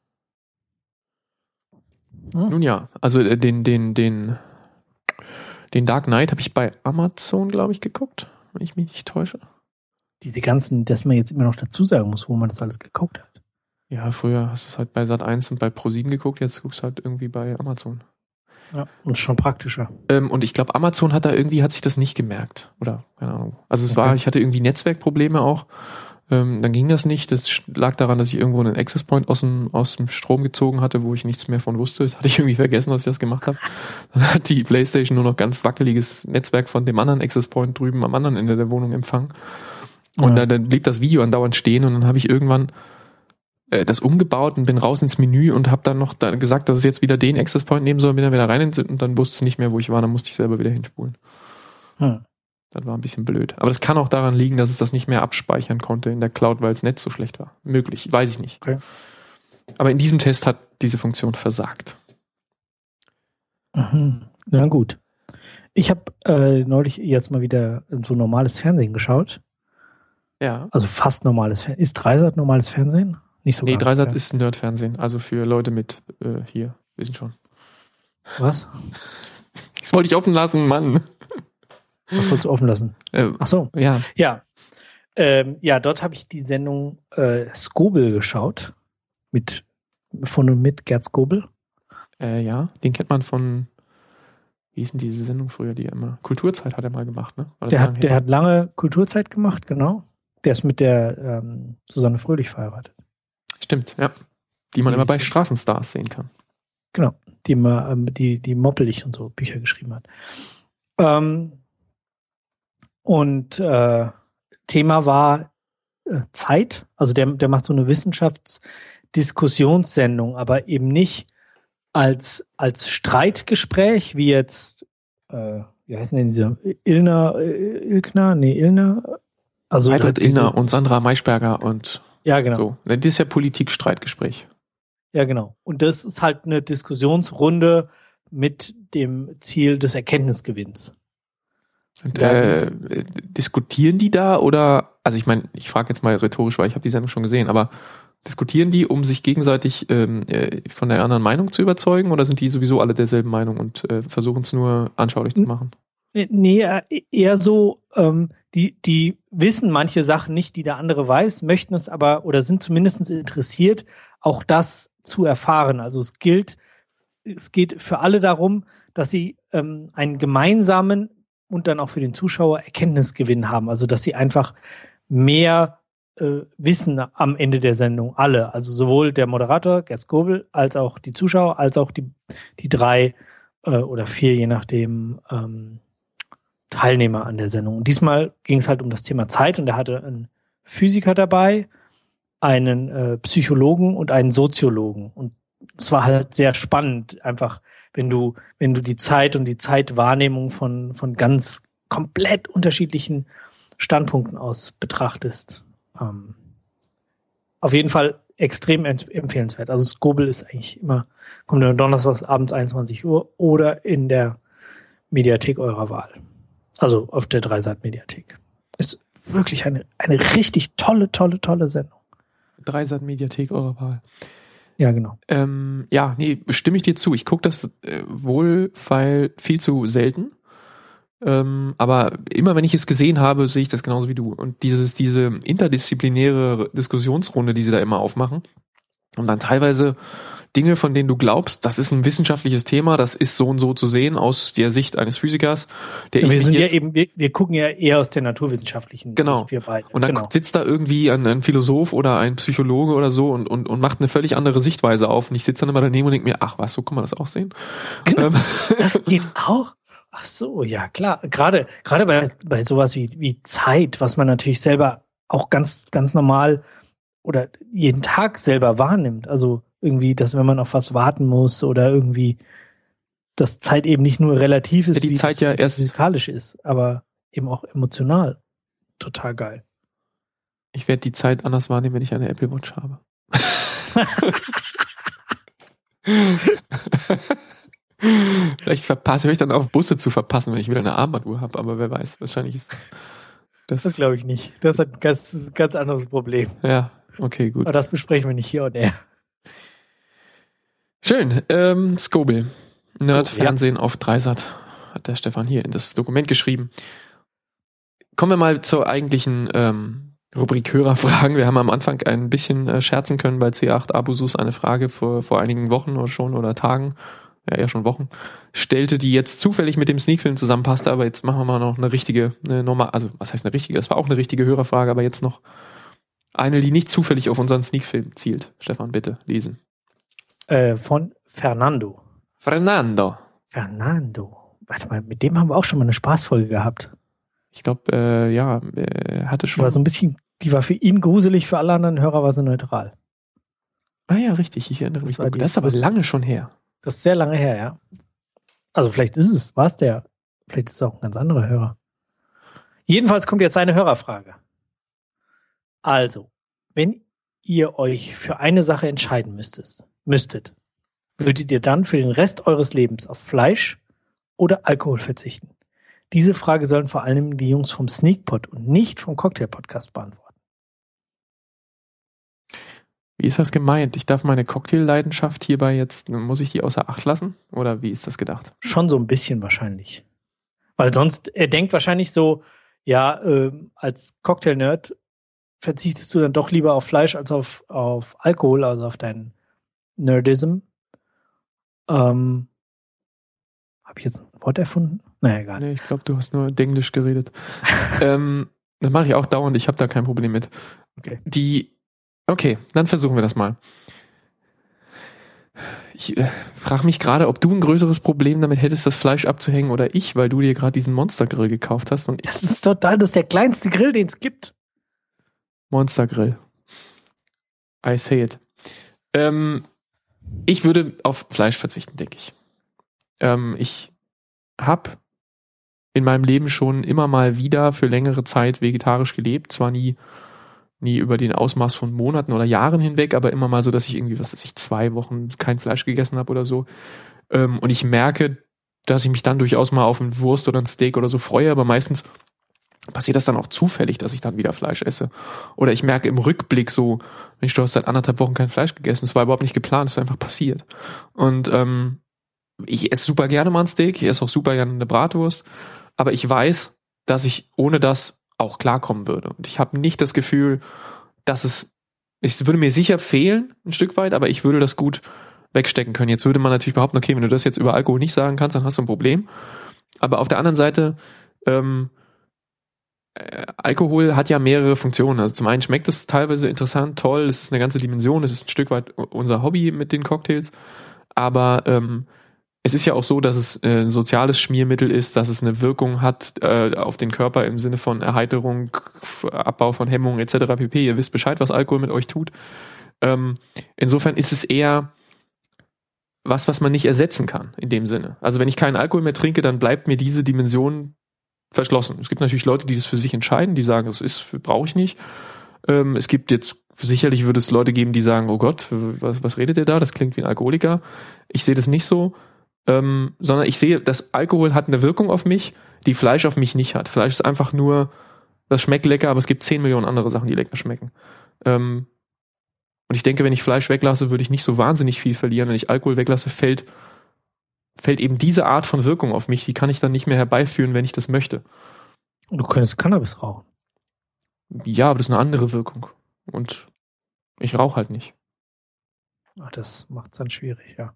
Hm. Nun ja, also äh, den, den, den, den Dark Knight habe ich bei Amazon, glaube ich, geguckt, wenn ich mich nicht täusche. Diese ganzen, dass man jetzt immer noch dazu sagen muss, wo man das alles geguckt hat. Ja, früher hast du es halt bei Sat eins und bei ProSieben geguckt, jetzt guckst du halt irgendwie bei Amazon. Ja, und schon praktischer. Ähm, und ich glaube, Amazon hat da irgendwie, hat sich das nicht gemerkt. Oder, keine Ahnung. Also es Okay. war, ich hatte irgendwie Netzwerkprobleme auch. Ähm, dann ging das nicht. Das lag daran, dass ich irgendwo einen Access Point aus dem, aus dem Strom gezogen hatte, wo ich nichts mehr von wusste. Das hatte ich irgendwie vergessen, dass ich das gemacht habe. Dann hat die PlayStation nur noch ganz wackeliges Netzwerk von dem anderen Access Point drüben am anderen Ende der Wohnung empfangen. Und Ja. dann, dann blieb das Video andauernd stehen und dann habe ich irgendwann äh, das umgebaut und bin raus ins Menü und habe dann noch da gesagt, dass es jetzt wieder den Access Point nehmen soll, bin dann wieder rein und dann wusste es nicht mehr, wo ich war, dann musste ich selber wieder hinspulen. Hm. Das war ein bisschen blöd. Aber das kann auch daran liegen, dass es das nicht mehr abspeichern konnte in der Cloud, weil das Netz so schlecht war. Möglich, weiß ich nicht. Okay. Aber in diesem Test hat diese Funktion versagt. Mhm. Na gut. Ich habe äh, neulich jetzt mal wieder so normales Fernsehen geschaut. Ja. Also fast normales Fernsehen. Ist Dreisat normales Fernsehen? Nicht so Nee, ganz, Dreisat ja. ist Nerd-Fernsehen. Also für Leute mit, äh, hier, wissen schon. Was? Das wollte ich offen lassen, Mann. Was wolltest du offen lassen? Äh, Ach so. ja. Ja. Ähm, ja, dort habe ich die Sendung äh, Skobel geschaut. Mit, von und mit Gerd Skobel. Äh, ja, den kennt man von, wie hieß denn diese Sendung früher, die er immer, Kulturzeit hat er mal gemacht, ne? War das Der lang hat, der her? hat lange Kulturzeit gemacht, genau. Der ist mit der ähm, Susanne Fröhlich verheiratet. Stimmt, ja. Die man immer bei Straßenstars sehen kann. Genau. Die mal, ähm, die, die Moppelig und so Bücher geschrieben hat. Ähm, und äh, Thema war äh, Zeit. Also der, der macht so eine Wissenschaftsdiskussionssendung, aber eben nicht als, als Streitgespräch, wie jetzt, äh, wie heißt denn dieser Ilner, äh, Ilkner? Nee, Ilner. Also Heidrich diese- Illner und Sandra Maischberger und Ja, genau. so. Das ist ja Politik-Streitgespräch. Ja, genau. Und das ist halt eine Diskussionsrunde mit dem Ziel des Erkenntnisgewinns. Und Ja, äh, diskutieren die da oder, also ich meine, ich frage jetzt mal rhetorisch, weil ich habe die Sendung schon gesehen, aber diskutieren die, um sich gegenseitig ähm, äh, von der anderen Meinung zu überzeugen oder sind die sowieso alle derselben Meinung und äh, versuchen es nur anschaulich zu machen? Nee, eher so, ähm, die, die wissen manche Sachen nicht, die der andere weiß, möchten es aber oder sind zumindest interessiert, auch das zu erfahren. Also es gilt, es geht für alle darum, dass sie ähm, einen gemeinsamen und dann auch für den Zuschauer Erkenntnisgewinn haben. Also dass sie einfach mehr äh, wissen am Ende der Sendung, alle. Also sowohl der Moderator, Gerd Skobel, als auch die Zuschauer, als auch die, die drei äh, oder vier, je nachdem, ähm, Teilnehmer an der Sendung. Und diesmal ging es halt um das Thema Zeit und er hatte einen Physiker dabei, einen äh, Psychologen und einen Soziologen. Und es war halt sehr spannend, einfach, wenn du, wenn du die Zeit und die Zeitwahrnehmung von, von ganz komplett unterschiedlichen Standpunkten aus betrachtest. Ähm, auf jeden Fall extrem ent- empfehlenswert. Also Skobel ist eigentlich immer, kommt immer donnerstags abends einundzwanzig Uhr oder in der Mediathek eurer Wahl. Also auf der Dreisat-Mediathek. Ist wirklich eine, eine richtig tolle, tolle, tolle Sendung. Dreisat Mediathek eurer Wahl. Ja, genau. Ähm, ja, nee, stimme ich dir zu. Ich gucke das äh, wohl, weil viel zu selten. Ähm, aber immer wenn ich es gesehen habe, sehe ich das genauso wie du. Und dieses, diese interdisziplinäre Diskussionsrunde, die sie da immer aufmachen, und dann teilweise Dinge, von denen du glaubst, das ist ein wissenschaftliches Thema, das ist so und so zu sehen aus der Sicht eines Physikers. Der Ja, ich wir mich sind ja jetzt, eben, wir, wir gucken ja eher aus der naturwissenschaftlichen Genau. Sicht, wir beide. Und dann genau. sitzt da irgendwie ein, ein Philosoph oder ein Psychologe oder so und, und, und macht eine völlig andere Sichtweise auf. Und ich sitze dann immer daneben und denke mir, ach was, so kann man das auch sehen. Genau. Ähm, Das geht auch. Ach so, ja klar. Gerade gerade bei bei sowas wie wie Zeit, was man natürlich selber auch ganz ganz normal oder jeden Tag selber wahrnimmt. Also irgendwie, dass wenn man auf was warten muss oder irgendwie, dass Zeit eben nicht nur relativ ist, Ja, die wie Zeit das ja erst- physikalisch ist, aber eben auch emotional. Total geil. Ich werde die Zeit anders wahrnehmen, wenn ich eine Apple Watch habe. Vielleicht verpasse ich dann auch Busse zu verpassen, wenn ich wieder eine Armbanduhr habe, aber wer weiß, wahrscheinlich ist das. Das, das glaube ich nicht. Das ist ein ganz, ganz anderes Problem. Ja, okay, gut. Aber das besprechen wir nicht hier und er. Schön. Ähm, Scobel. Nerd-Fernsehen ja. auf Dreisat. Hat der Stefan hier in das Dokument geschrieben. Kommen wir mal zur eigentlichen ähm, Rubrik Hörerfragen. Wir haben am Anfang ein bisschen äh, scherzen können bei C acht Abusus eine Frage vor, vor einigen Wochen oder schon oder Tagen. Ja, eher schon Wochen, stellte, die jetzt zufällig mit dem Sneakfilm zusammenpasste, aber jetzt machen wir mal noch eine richtige, eine normal, also was heißt eine richtige? Das war auch eine richtige Hörerfrage, aber jetzt noch eine, die nicht zufällig auf unseren Sneakfilm zielt. Stefan, bitte lesen. Äh, von Fernando. Fernando. Fernando. Warte mal, mit dem haben wir auch schon mal eine Spaßfolge gehabt. Ich glaube, äh, ja, er hatte schon. Die war so ein bisschen, die war für ihn gruselig, für alle anderen Hörer war sie neutral. Ah ja, richtig, ich erinnere mich. Das, das ist aber lange schon her. Das ist sehr lange her, ja. Also vielleicht ist es, war es der. Vielleicht ist es auch ein ganz anderer Hörer. Jedenfalls kommt jetzt eine Hörerfrage. Also, wenn ihr euch für eine Sache entscheiden müsstet, müsstet, würdet ihr dann für den Rest eures Lebens auf Fleisch oder Alkohol verzichten? Diese Frage sollen vor allem die Jungs vom Sneakpot und nicht vom Cocktail-Podcast beantworten. Wie ist das gemeint? Ich darf meine Cocktail-Leidenschaft hierbei jetzt, muss ich die außer Acht lassen? Oder wie ist das gedacht? Schon so ein bisschen wahrscheinlich. Weil sonst, er denkt wahrscheinlich so, ja, äh, als Cocktail-Nerd verzichtest du dann doch lieber auf Fleisch als auf, auf Alkohol, also auf deinen Nerdism. Ähm, Habe ich jetzt ein Wort erfunden? Naja, egal. Nee, ich glaube, du hast nur Denglisch geredet. ähm, das mache ich auch dauernd, ich habe da kein Problem mit. Okay. Die Okay, dann versuchen wir das mal. Ich äh, frage mich gerade, ob du ein größeres Problem damit hättest, das Fleisch abzuhängen oder ich, weil du dir gerade diesen Monster-Grill gekauft hast. Und das ist total, das ist der kleinste Grill, den es gibt. Monster-Grill. I say it. Ähm, ich würde auf Fleisch verzichten, denke ich. Ähm, ich habe in meinem Leben schon immer mal wieder für längere Zeit vegetarisch gelebt. Zwar nie nie über den Ausmaß von Monaten oder Jahren hinweg, aber immer mal so, dass ich irgendwie, was weiß ich, zwei Wochen kein Fleisch gegessen habe oder so. Ähm, und ich merke, dass ich mich dann durchaus mal auf eine Wurst oder ein Steak oder so freue, aber meistens passiert das dann auch zufällig, dass ich dann wieder Fleisch esse. Oder ich merke im Rückblick so, Mensch, du hast seit anderthalb Wochen kein Fleisch gegessen. Es war überhaupt nicht geplant, es ist einfach passiert. Und ähm, ich esse super gerne mal ein Steak, ich esse auch super gerne eine Bratwurst, aber ich weiß, dass ich ohne das auch klarkommen würde. Und ich habe nicht das Gefühl, dass es, es würde mir sicher fehlen, ein Stück weit, aber ich würde das gut wegstecken können. Jetzt würde man natürlich behaupten, okay, wenn du das jetzt über Alkohol nicht sagen kannst, dann hast du ein Problem. Aber auf der anderen Seite, ähm, äh, Alkohol hat ja mehrere Funktionen. Also zum einen schmeckt es teilweise interessant, toll, es ist eine ganze Dimension, es ist ein Stück weit unser Hobby mit den Cocktails, aber ähm, es ist ja auch so, dass es äh, ein soziales Schmiermittel ist, dass es eine Wirkung hat äh, auf den Körper im Sinne von Erheiterung, Abbau von Hemmungen et cetera pp. Ihr wisst Bescheid, was Alkohol mit euch tut. Ähm, insofern ist es eher was, was man nicht ersetzen kann in dem Sinne. Also wenn ich keinen Alkohol mehr trinke, dann bleibt mir diese Dimension verschlossen. Es gibt natürlich Leute, die das für sich entscheiden, die sagen, das ist brauche ich nicht. Ähm, es gibt jetzt sicherlich würde es Leute geben, die sagen, oh Gott, was, was redet ihr da? Das klingt wie ein Alkoholiker. Ich sehe das nicht so. Ähm, sondern ich sehe, dass Alkohol hat eine Wirkung auf mich, die Fleisch auf mich nicht hat. Fleisch ist einfach nur, das schmeckt lecker, aber es gibt zehn Millionen andere Sachen, die lecker schmecken. Ähm, und ich denke, wenn ich Fleisch weglasse, würde ich nicht so wahnsinnig viel verlieren. Wenn ich Alkohol weglasse, fällt, fällt eben diese Art von Wirkung auf mich, die kann ich dann nicht mehr herbeiführen, wenn ich das möchte. Und du könntest Cannabis rauchen. Ja, aber das ist eine andere Wirkung. Und ich rauche halt nicht. Ach, das macht es dann schwierig, ja.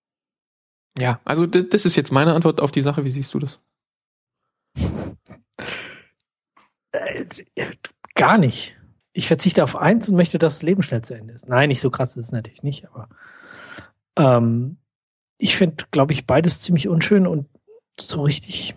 Ja, also das, das ist jetzt meine Antwort auf die Sache. Wie siehst du das? Äh, gar nicht. Ich verzichte auf eins und möchte, dass das Leben schnell zu Ende ist. Nein, nicht so krass ist es natürlich nicht, aber ähm, ich finde, glaube ich, beides ziemlich unschön und so richtig.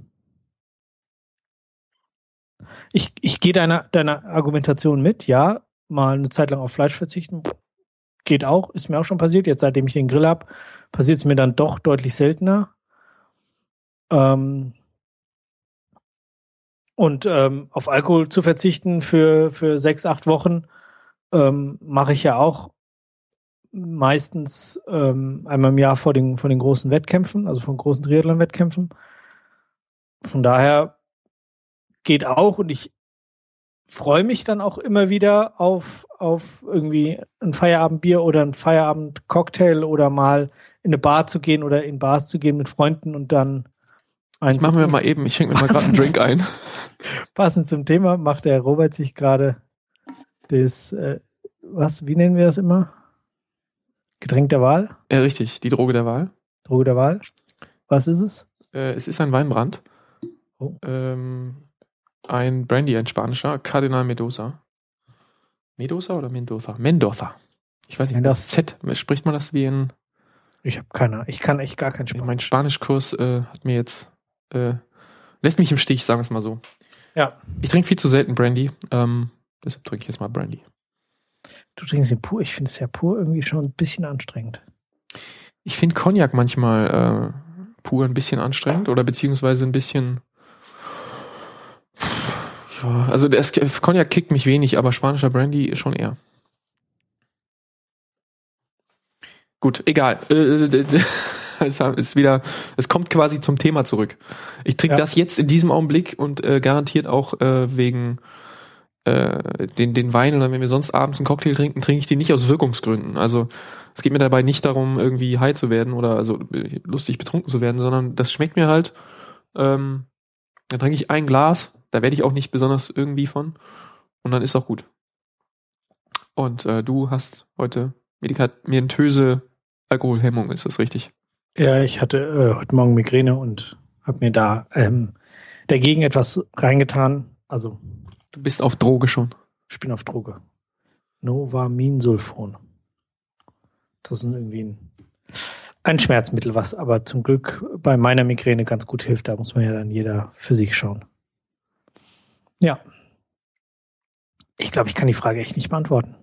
Ich, ich gehe deiner, deiner Argumentation mit, ja, mal eine Zeit lang auf Fleisch verzichten. Geht auch, ist mir auch schon passiert. Jetzt, seitdem ich den Grill habe, passiert es mir dann doch deutlich seltener. Ähm, Und ähm, auf Alkohol zu verzichten für, für sechs, acht Wochen ähm, mache ich ja auch meistens ähm, einmal im Jahr vor den, vor den großen Wettkämpfen, also von großen Triathlon-Wettkämpfen. Von daher geht auch und ich freue mich dann auch immer wieder auf, auf irgendwie ein Feierabendbier oder ein Feierabendcocktail oder mal in eine Bar zu gehen oder in Bars zu gehen mit Freunden und dann Ich mache mir mal eben, ich schenke mir mal gerade einen Drink ein. Passend zum Thema macht der Robert sich gerade das, äh, was, wie nennen wir das immer? Getränk der Wahl? Ja, richtig, die Droge der Wahl. Droge der Wahl? Was ist es? Äh, es ist ein Weinbrand. Oh. Ähm, ein Brandy, ein spanischer, Cardinal Mendoza. Mendoza oder Mendoza? Mendoza. Ich weiß nicht, Mendoza. das Z, spricht man das wie in... Ich habe keine, ich kann echt gar kein Spanisch. Mein Spanischkurs äh, hat mir jetzt, äh, lässt mich im Stich, sagen wir es mal so. Ja. Ich trinke viel zu selten Brandy, ähm, deshalb trinke ich jetzt mal Brandy. Du trinkst ihn pur, ich finde es ja pur irgendwie schon ein bisschen anstrengend. Ich finde Cognac manchmal äh, pur ein bisschen anstrengend oder beziehungsweise ein bisschen... Ja, also der Cognac kickt mich wenig, aber spanischer Brandy schon eher. Gut, egal. Es ist wieder, es kommt quasi zum Thema zurück. Ich trinke ja. das jetzt in diesem Augenblick und äh, garantiert auch äh, wegen äh, den, den Wein oder wenn wir sonst abends einen Cocktail trinken, trinke ich den nicht aus Wirkungsgründen. Also es geht mir dabei nicht darum, irgendwie high zu werden oder also lustig betrunken zu werden, sondern das schmeckt mir halt. Ähm, dann trinke ich ein Glas, da werde ich auch nicht besonders irgendwie von und dann ist auch gut. Und äh, du hast heute medikamentöse Alkoholhemmung, ist das richtig? Ja, ich hatte äh, heute Morgen Migräne und habe mir da ähm, dagegen etwas reingetan. Also du bist auf Droge schon. Ich bin auf Droge. Novaminsulfon. Das ist irgendwie ein, ein Schmerzmittel, was aber zum Glück bei meiner Migräne ganz gut hilft. Da muss man ja dann jeder für sich schauen. Ja. Ich glaube, ich kann die Frage echt nicht beantworten.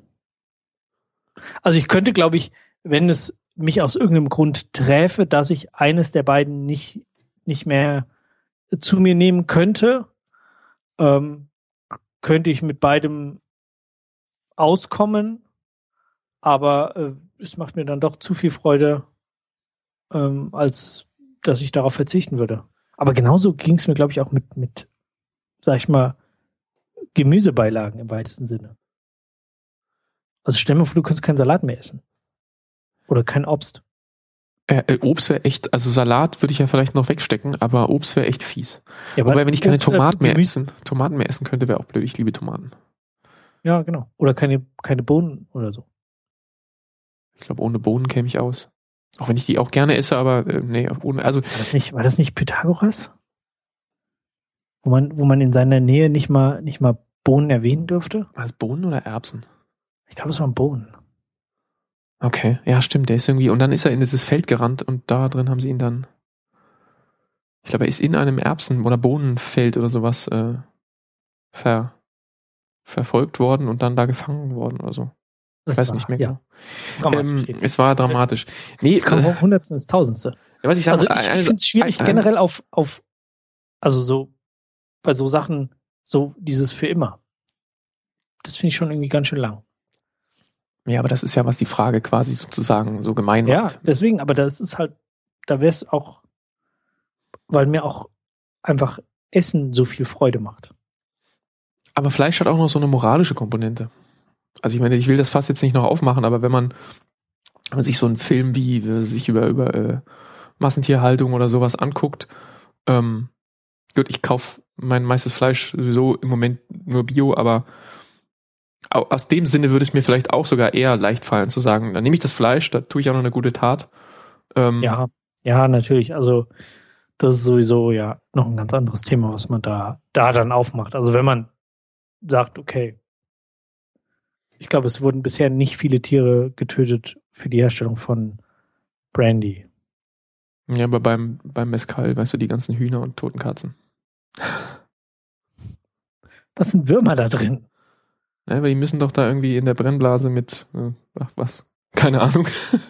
Also ich könnte, glaube ich, wenn es mich aus irgendeinem Grund träfe, dass ich eines der beiden nicht, nicht mehr zu mir nehmen könnte, ähm, könnte ich mit beidem auskommen, aber äh, es macht mir dann doch zu viel Freude, ähm, als dass ich darauf verzichten würde. Aber genauso ging es mir, glaube ich, auch mit, mit, sag ich mal, Gemüsebeilagen im weitesten Sinne. Also stell dir mal vor, du könntest keinen Salat mehr essen. Oder kein Obst. Äh, Obst wäre echt, also Salat würde ich ja vielleicht noch wegstecken, aber Obst wäre echt fies. Ja, Wobei, wenn ich keine Obst, Tomaten äh, mehr essen, Tomaten mehr essen könnte, wäre auch blöd. Ich liebe Tomaten. Ja, genau. Oder keine, keine Bohnen oder so. Ich glaube, ohne Bohnen käme ich aus. Auch wenn ich die auch gerne esse, aber äh, nee, ohne, also. War das nicht, war das nicht Pythagoras? Wo man, wo man in seiner Nähe nicht mal, nicht mal Bohnen erwähnen dürfte? War es Bohnen oder Erbsen? Ich glaube, es waren Bohnen. Okay, ja, stimmt, der ist irgendwie, und dann ist er in dieses Feld gerannt und da drin haben sie ihn dann, ich glaube, er ist in einem Erbsen- oder Bohnenfeld oder sowas äh, ver, verfolgt worden und dann da gefangen worden oder so. Ich Das weiß war, nicht mehr ja. genau. Ähm, es war dramatisch. Nee, ich komme äh, Hundertsten ins Tausendste. Ja, was ich sag, also ich, ich finde es schwierig ein, ein, generell auf, auf, also so, bei so Sachen, so dieses für immer. Das finde ich schon irgendwie ganz schön lang. Ja, aber das ist ja, was die Frage quasi sozusagen so gemein ja, macht. Ja, deswegen, aber das ist halt, da wäre es auch, weil mir auch einfach Essen so viel Freude macht. Aber Fleisch hat auch noch so eine moralische Komponente. Also ich meine, ich will das fast jetzt nicht noch aufmachen, aber wenn man, wenn man sich so einen Film wie, wie sich über, über äh, Massentierhaltung oder sowas anguckt, ähm, gut, ich kaufe mein meistes Fleisch sowieso im Moment nur Bio, aber aus dem Sinne würde es mir vielleicht auch sogar eher leicht fallen zu sagen, dann nehme ich das Fleisch, da tue ich auch noch eine gute Tat. Ähm, ja, ja, natürlich. Also das ist sowieso ja noch ein ganz anderes Thema, was man da, da dann aufmacht. Also wenn man sagt, okay, ich glaube, es wurden bisher nicht viele Tiere getötet für die Herstellung von Brandy. Ja, aber beim, beim Mezcal, weißt du, die ganzen Hühner und toten Katzen. Was sind Würmer da drin? Ja, aber die müssen doch da irgendwie in der Brennblase mit, äh, ach was, keine Ahnung.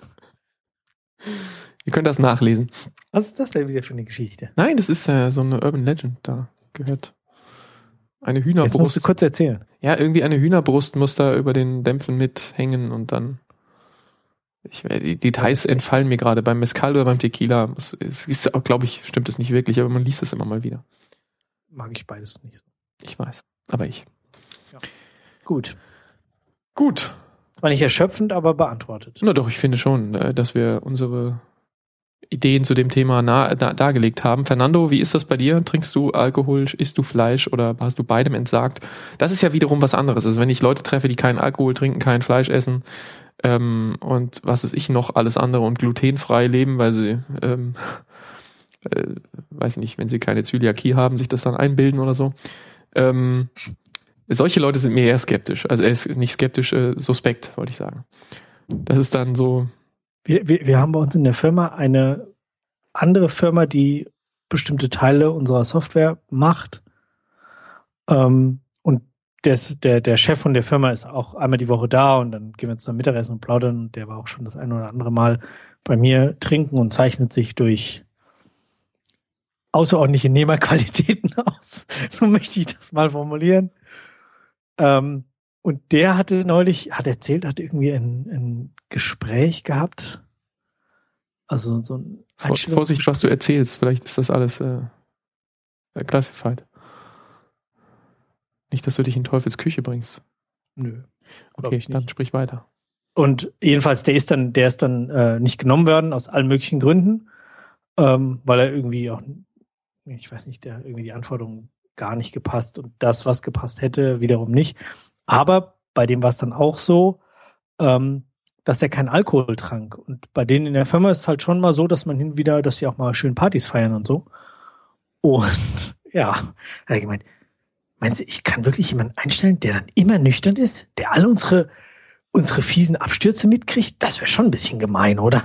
Ihr könnt das nachlesen. Was ist das denn wieder für eine Geschichte? Nein, das ist äh, so eine Urban Legend, da gehört Eine Hühnerbrust. Jetzt musst du kurz erzählen. Ja, irgendwie eine Hühnerbrust muss da über den Dämpfen mithängen und dann. Ich, die Details entfallen mir gerade beim Mezcal oder beim Tequila. Es ist auch, glaube ich, stimmt es nicht wirklich, aber man liest es immer mal wieder. Mag ich beides nicht so. Ich weiß, aber ich. Ja. Gut. Gut. War nicht erschöpfend, aber beantwortet. Na doch, ich finde schon, dass wir unsere Ideen zu dem Thema nah, da, dargelegt haben. Fernando, wie ist das bei dir? Trinkst du Alkohol, isst du Fleisch oder hast du beidem entsagt? Das ist ja wiederum was anderes. Also wenn ich Leute treffe, die keinen Alkohol trinken, kein Fleisch essen ähm, und was weiß ich noch, alles andere und glutenfrei leben, weil sie, ähm, äh, weiß nicht, wenn sie keine Zöliakie haben, sich das dann einbilden oder so. Ähm, solche Leute sind mir eher skeptisch. Also er ist nicht skeptisch, äh, suspekt, wollte ich sagen. Das ist dann so... Wir, wir, wir haben bei uns in der Firma eine andere Firma, die bestimmte Teile unserer Software macht. Ähm, und des, der, der Chef von der Firma ist auch einmal die Woche da und dann gehen wir zusammen Mittagessen und plaudern. Und der war auch schon das ein oder andere Mal bei mir trinken und zeichnet sich durch außerordentliche Nehmerqualitäten aus. So möchte ich das mal formulieren. Ähm, und der hatte neulich, hat erzählt, hat irgendwie ein, ein Gespräch gehabt. Also so ein Vor, Vorsicht, was du erzählst. Vielleicht ist das alles äh, classified. Nicht, dass du dich in Teufels Küche bringst. Nö. Okay, dann sprich weiter. Und jedenfalls, der ist dann, der ist dann äh, nicht genommen worden aus allen möglichen Gründen, ähm, weil er irgendwie auch, ich weiß nicht, der irgendwie die Anforderungen gar nicht gepasst und das, was gepasst hätte, wiederum nicht. Aber bei dem war es dann auch so, ähm, dass er keinen Alkohol trank. Und bei denen in der Firma ist es halt schon mal so, dass man hin und wieder, dass sie auch mal schön Partys feiern und so. Und ja, hat er gemeint, meinst du, ich kann wirklich jemanden einstellen, der dann immer nüchtern ist, der alle unsere, unsere fiesen Abstürze mitkriegt? Das wäre schon ein bisschen gemein, oder?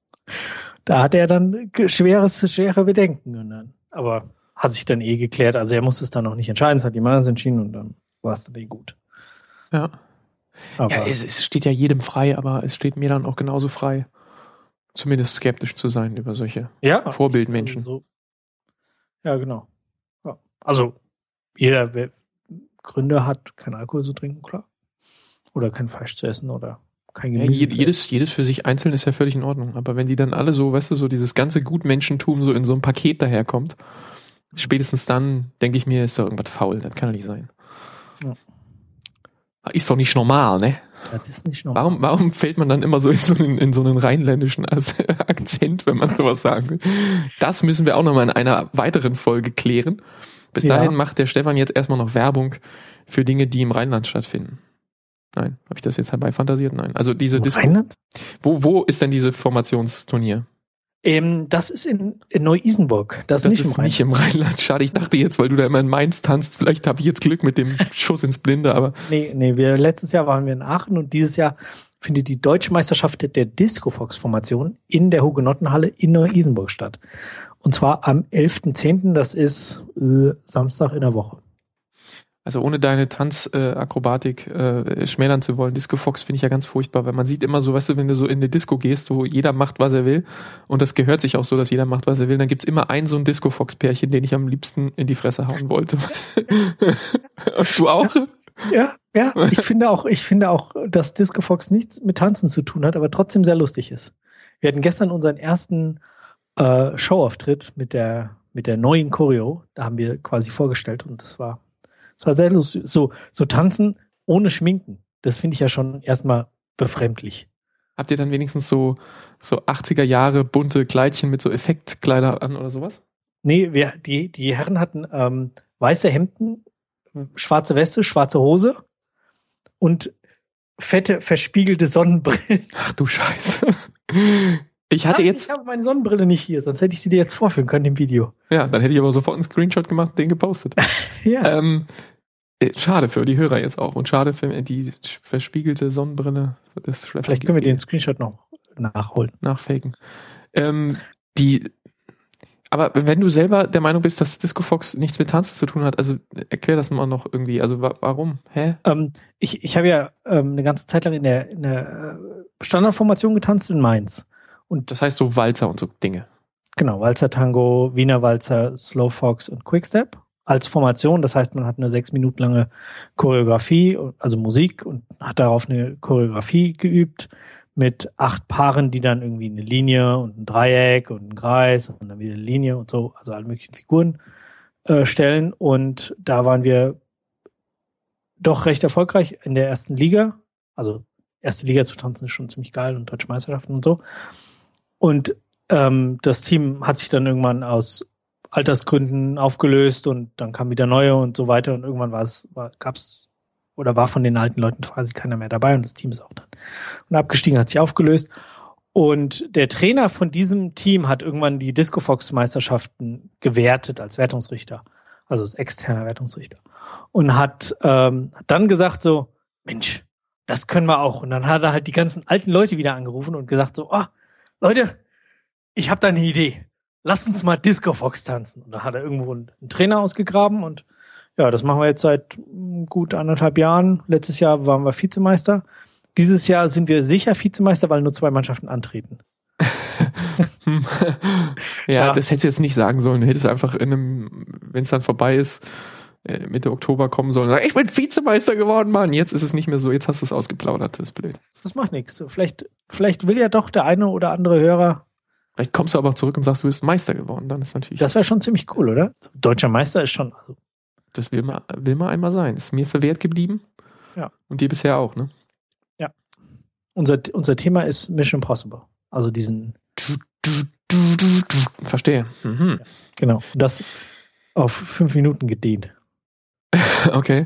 Da hat er dann schweres, schwere Bedenken. Und dann, aber hat sich dann eh geklärt. Also er musste es dann noch nicht entscheiden, es hat jemand anders entschieden und dann war es dann eh gut. Ja. Aber ja, es, es steht ja jedem frei, aber es steht mir dann auch genauso frei, zumindest skeptisch zu sein über solche ja, Vorbildmenschen. Also so. Ja, genau. Ja. Also jeder, wer Gründe hat, kein Alkohol zu trinken, klar. Oder kein Fleisch zu essen oder kein Gemüse. Ja, jedes, jedes für sich einzeln ist ja völlig in Ordnung. Aber wenn die dann alle so, weißt du, so dieses ganze Gutmenschentum so in so einem Paket daherkommt, spätestens dann denke ich mir, ist doch irgendwas faul. Das kann doch nicht sein. Ja. Ist doch nicht normal, ne? Das ist nicht normal. Warum, warum fällt man dann immer so in so einen, in so einen rheinländischen Akzent, wenn man sowas sagen will? Das müssen wir auch nochmal in einer weiteren Folge klären. Bis ja. dahin macht der Stefan jetzt erstmal noch Werbung für Dinge, die im Rheinland stattfinden. Nein, habe ich das jetzt herbeifantasiert? Nein. Also diese Im Disco. Rheinland? Wo, wo ist denn diese Formationsturnier? Ähm, das ist in, in Neu-Isenburg. Das, das nicht ist im Rheinland. nicht im Rheinland. Schade, ich dachte jetzt, weil du da immer in Mainz tanzt, vielleicht habe ich jetzt Glück mit dem Schuss ins Blinde, aber... Nee, nee, wir, letztes Jahr waren wir in Aachen und dieses Jahr findet die Deutsche Meisterschaft der Disco-Fox-Formation in der Hugenottenhalle in Neu-Isenburg statt. Und zwar am elften zehnten Das ist äh, Samstag in der Woche. Also ohne deine Tanzakrobatik äh, äh, schmälern zu wollen, Disco Fox finde ich ja ganz furchtbar, weil man sieht immer so, weißt du, wenn du so in eine Disco gehst, wo jeder macht, was er will, und das gehört sich auch so, dass jeder macht, was er will, dann gibt's immer ein so ein Disco Fox Pärchen, den ich am liebsten in die Fresse hauen wollte. Und du auch? Ja, ja, ich finde auch, ich finde auch, dass Disco Fox nichts mit Tanzen zu tun hat, aber trotzdem sehr lustig ist. Wir hatten gestern unseren ersten äh, Showauftritt mit der mit der neuen Choreo, da haben wir quasi vorgestellt und das war Es war sehr lustig. So, so tanzen ohne Schminken. Das finde ich ja schon erstmal befremdlich. Habt ihr dann wenigstens so, so achtziger Jahre bunte Kleidchen mit so Effektkleider an oder sowas? Nee, wir, die, die Herren hatten ähm, weiße Hemden, schwarze Weste, schwarze Hose und fette, verspiegelte Sonnenbrillen. Ach du Scheiße. Ich hatte Ach, jetzt. Ich habe meine Sonnenbrille nicht hier, sonst hätte ich sie dir jetzt vorführen können im Video. Ja, dann hätte ich aber sofort einen Screenshot gemacht und den gepostet. Ja. Ähm, schade für die Hörer jetzt auch und schade für die verspiegelte Sonnenbrille. Das Vielleicht können wir den Screenshot noch nachholen. Nachfaken. Ähm, die, aber wenn du selber der Meinung bist, dass Disco Fox nichts mit Tanzen zu tun hat, also erklär das mal noch irgendwie. Also wa- warum? Hä? Ähm, ich ich habe ja ähm, eine ganze Zeit lang in der, in der Standardformation getanzt in Mainz. Und das heißt so Walzer und so Dinge. Genau, Walzer Tango, Wiener Walzer, Slow Fox und Quickstep. als Formation. Das heißt, man hat eine sechs Minuten lange Choreografie, also Musik, und hat darauf eine Choreografie geübt mit acht Paaren, die dann irgendwie eine Linie und ein Dreieck und einen Kreis und dann wieder eine Linie und so, also alle möglichen Figuren äh, stellen. Und da waren wir doch recht erfolgreich in der ersten Liga. Also erste Liga zu tanzen ist schon ziemlich geil und Deutsche Meisterschaften und so. Und ähm, das Team hat sich dann irgendwann aus Altersgründen aufgelöst und dann kamen wieder neue und so weiter und irgendwann war es, war, gab's oder war von den alten Leuten quasi keiner mehr dabei und das Team ist auch dann und abgestiegen, hat sich aufgelöst. Und der Trainer von diesem Team hat irgendwann die Disco Fox Meisterschaften gewertet als Wertungsrichter, also als externer Wertungsrichter, und hat ähm, dann gesagt so, Mensch, das können wir auch. Und dann hat er halt die ganzen alten Leute wieder angerufen und gesagt so, ah, oh, Leute, ich habe da eine Idee. Lass uns mal Disco Fox tanzen. Und dann hat er irgendwo einen, einen Trainer ausgegraben und ja, das machen wir jetzt seit gut anderthalb Jahren. Letztes Jahr waren wir Vizemeister. Dieses Jahr sind wir sicher Vizemeister, weil nur zwei Mannschaften antreten. ja, ja, das hättest du jetzt nicht sagen sollen. Du hättest einfach in einem, wenn es dann vorbei ist, Mitte Oktober kommen sollen und sagen, ich bin Vizemeister geworden, Mann. Jetzt ist es nicht mehr so, jetzt hast du es ausgeplaudert, das ist blöd. Das macht nichts. Vielleicht, vielleicht will ja doch der eine oder andere Hörer. Vielleicht kommst du aber auch zurück und sagst, du bist Meister geworden, dann ist natürlich. Das wäre schon ziemlich cool, oder? Deutscher Meister ist schon, also. Das will man, will man einmal sein. Ist mir verwehrt geblieben. Ja. Und dir bisher auch, ne? Ja. Unser, unser Thema ist Mission Impossible. Also diesen. Verstehe. Mhm. Ja, genau. Und das auf fünf Minuten gedehnt. Okay.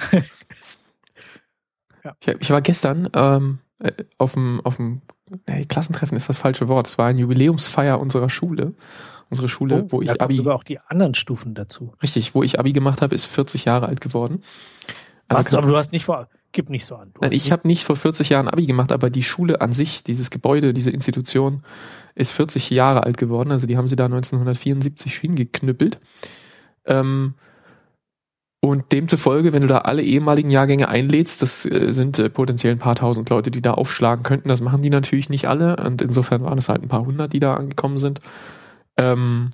ja. ich, ich war gestern ähm, auf dem, auf dem nee, Klassentreffen ist das falsche Wort. Es war eine Jubiläumsfeier unserer Schule. Unsere Schule, oh, wo ich da kommen Abi. sogar auch die anderen Stufen dazu. Richtig, wo ich Abi gemacht habe, ist vierzig Jahre alt geworden. Also du, aber du hast nicht vor, gib nicht so an. Du nein, ich habe nicht vor vierzig Jahren Abi gemacht, aber die Schule an sich, dieses Gebäude, diese Institution, ist vierzig Jahre alt geworden. Also die haben sie da neunzehnhundertvierundsiebzig hingeknüppelt. Ähm, und demzufolge, wenn du da alle ehemaligen Jahrgänge einlädst, das äh, sind äh, potenziell ein paar tausend Leute, die da aufschlagen könnten. Das machen die natürlich nicht alle. Und insofern waren es halt ein paar hundert, die da angekommen sind. Ähm,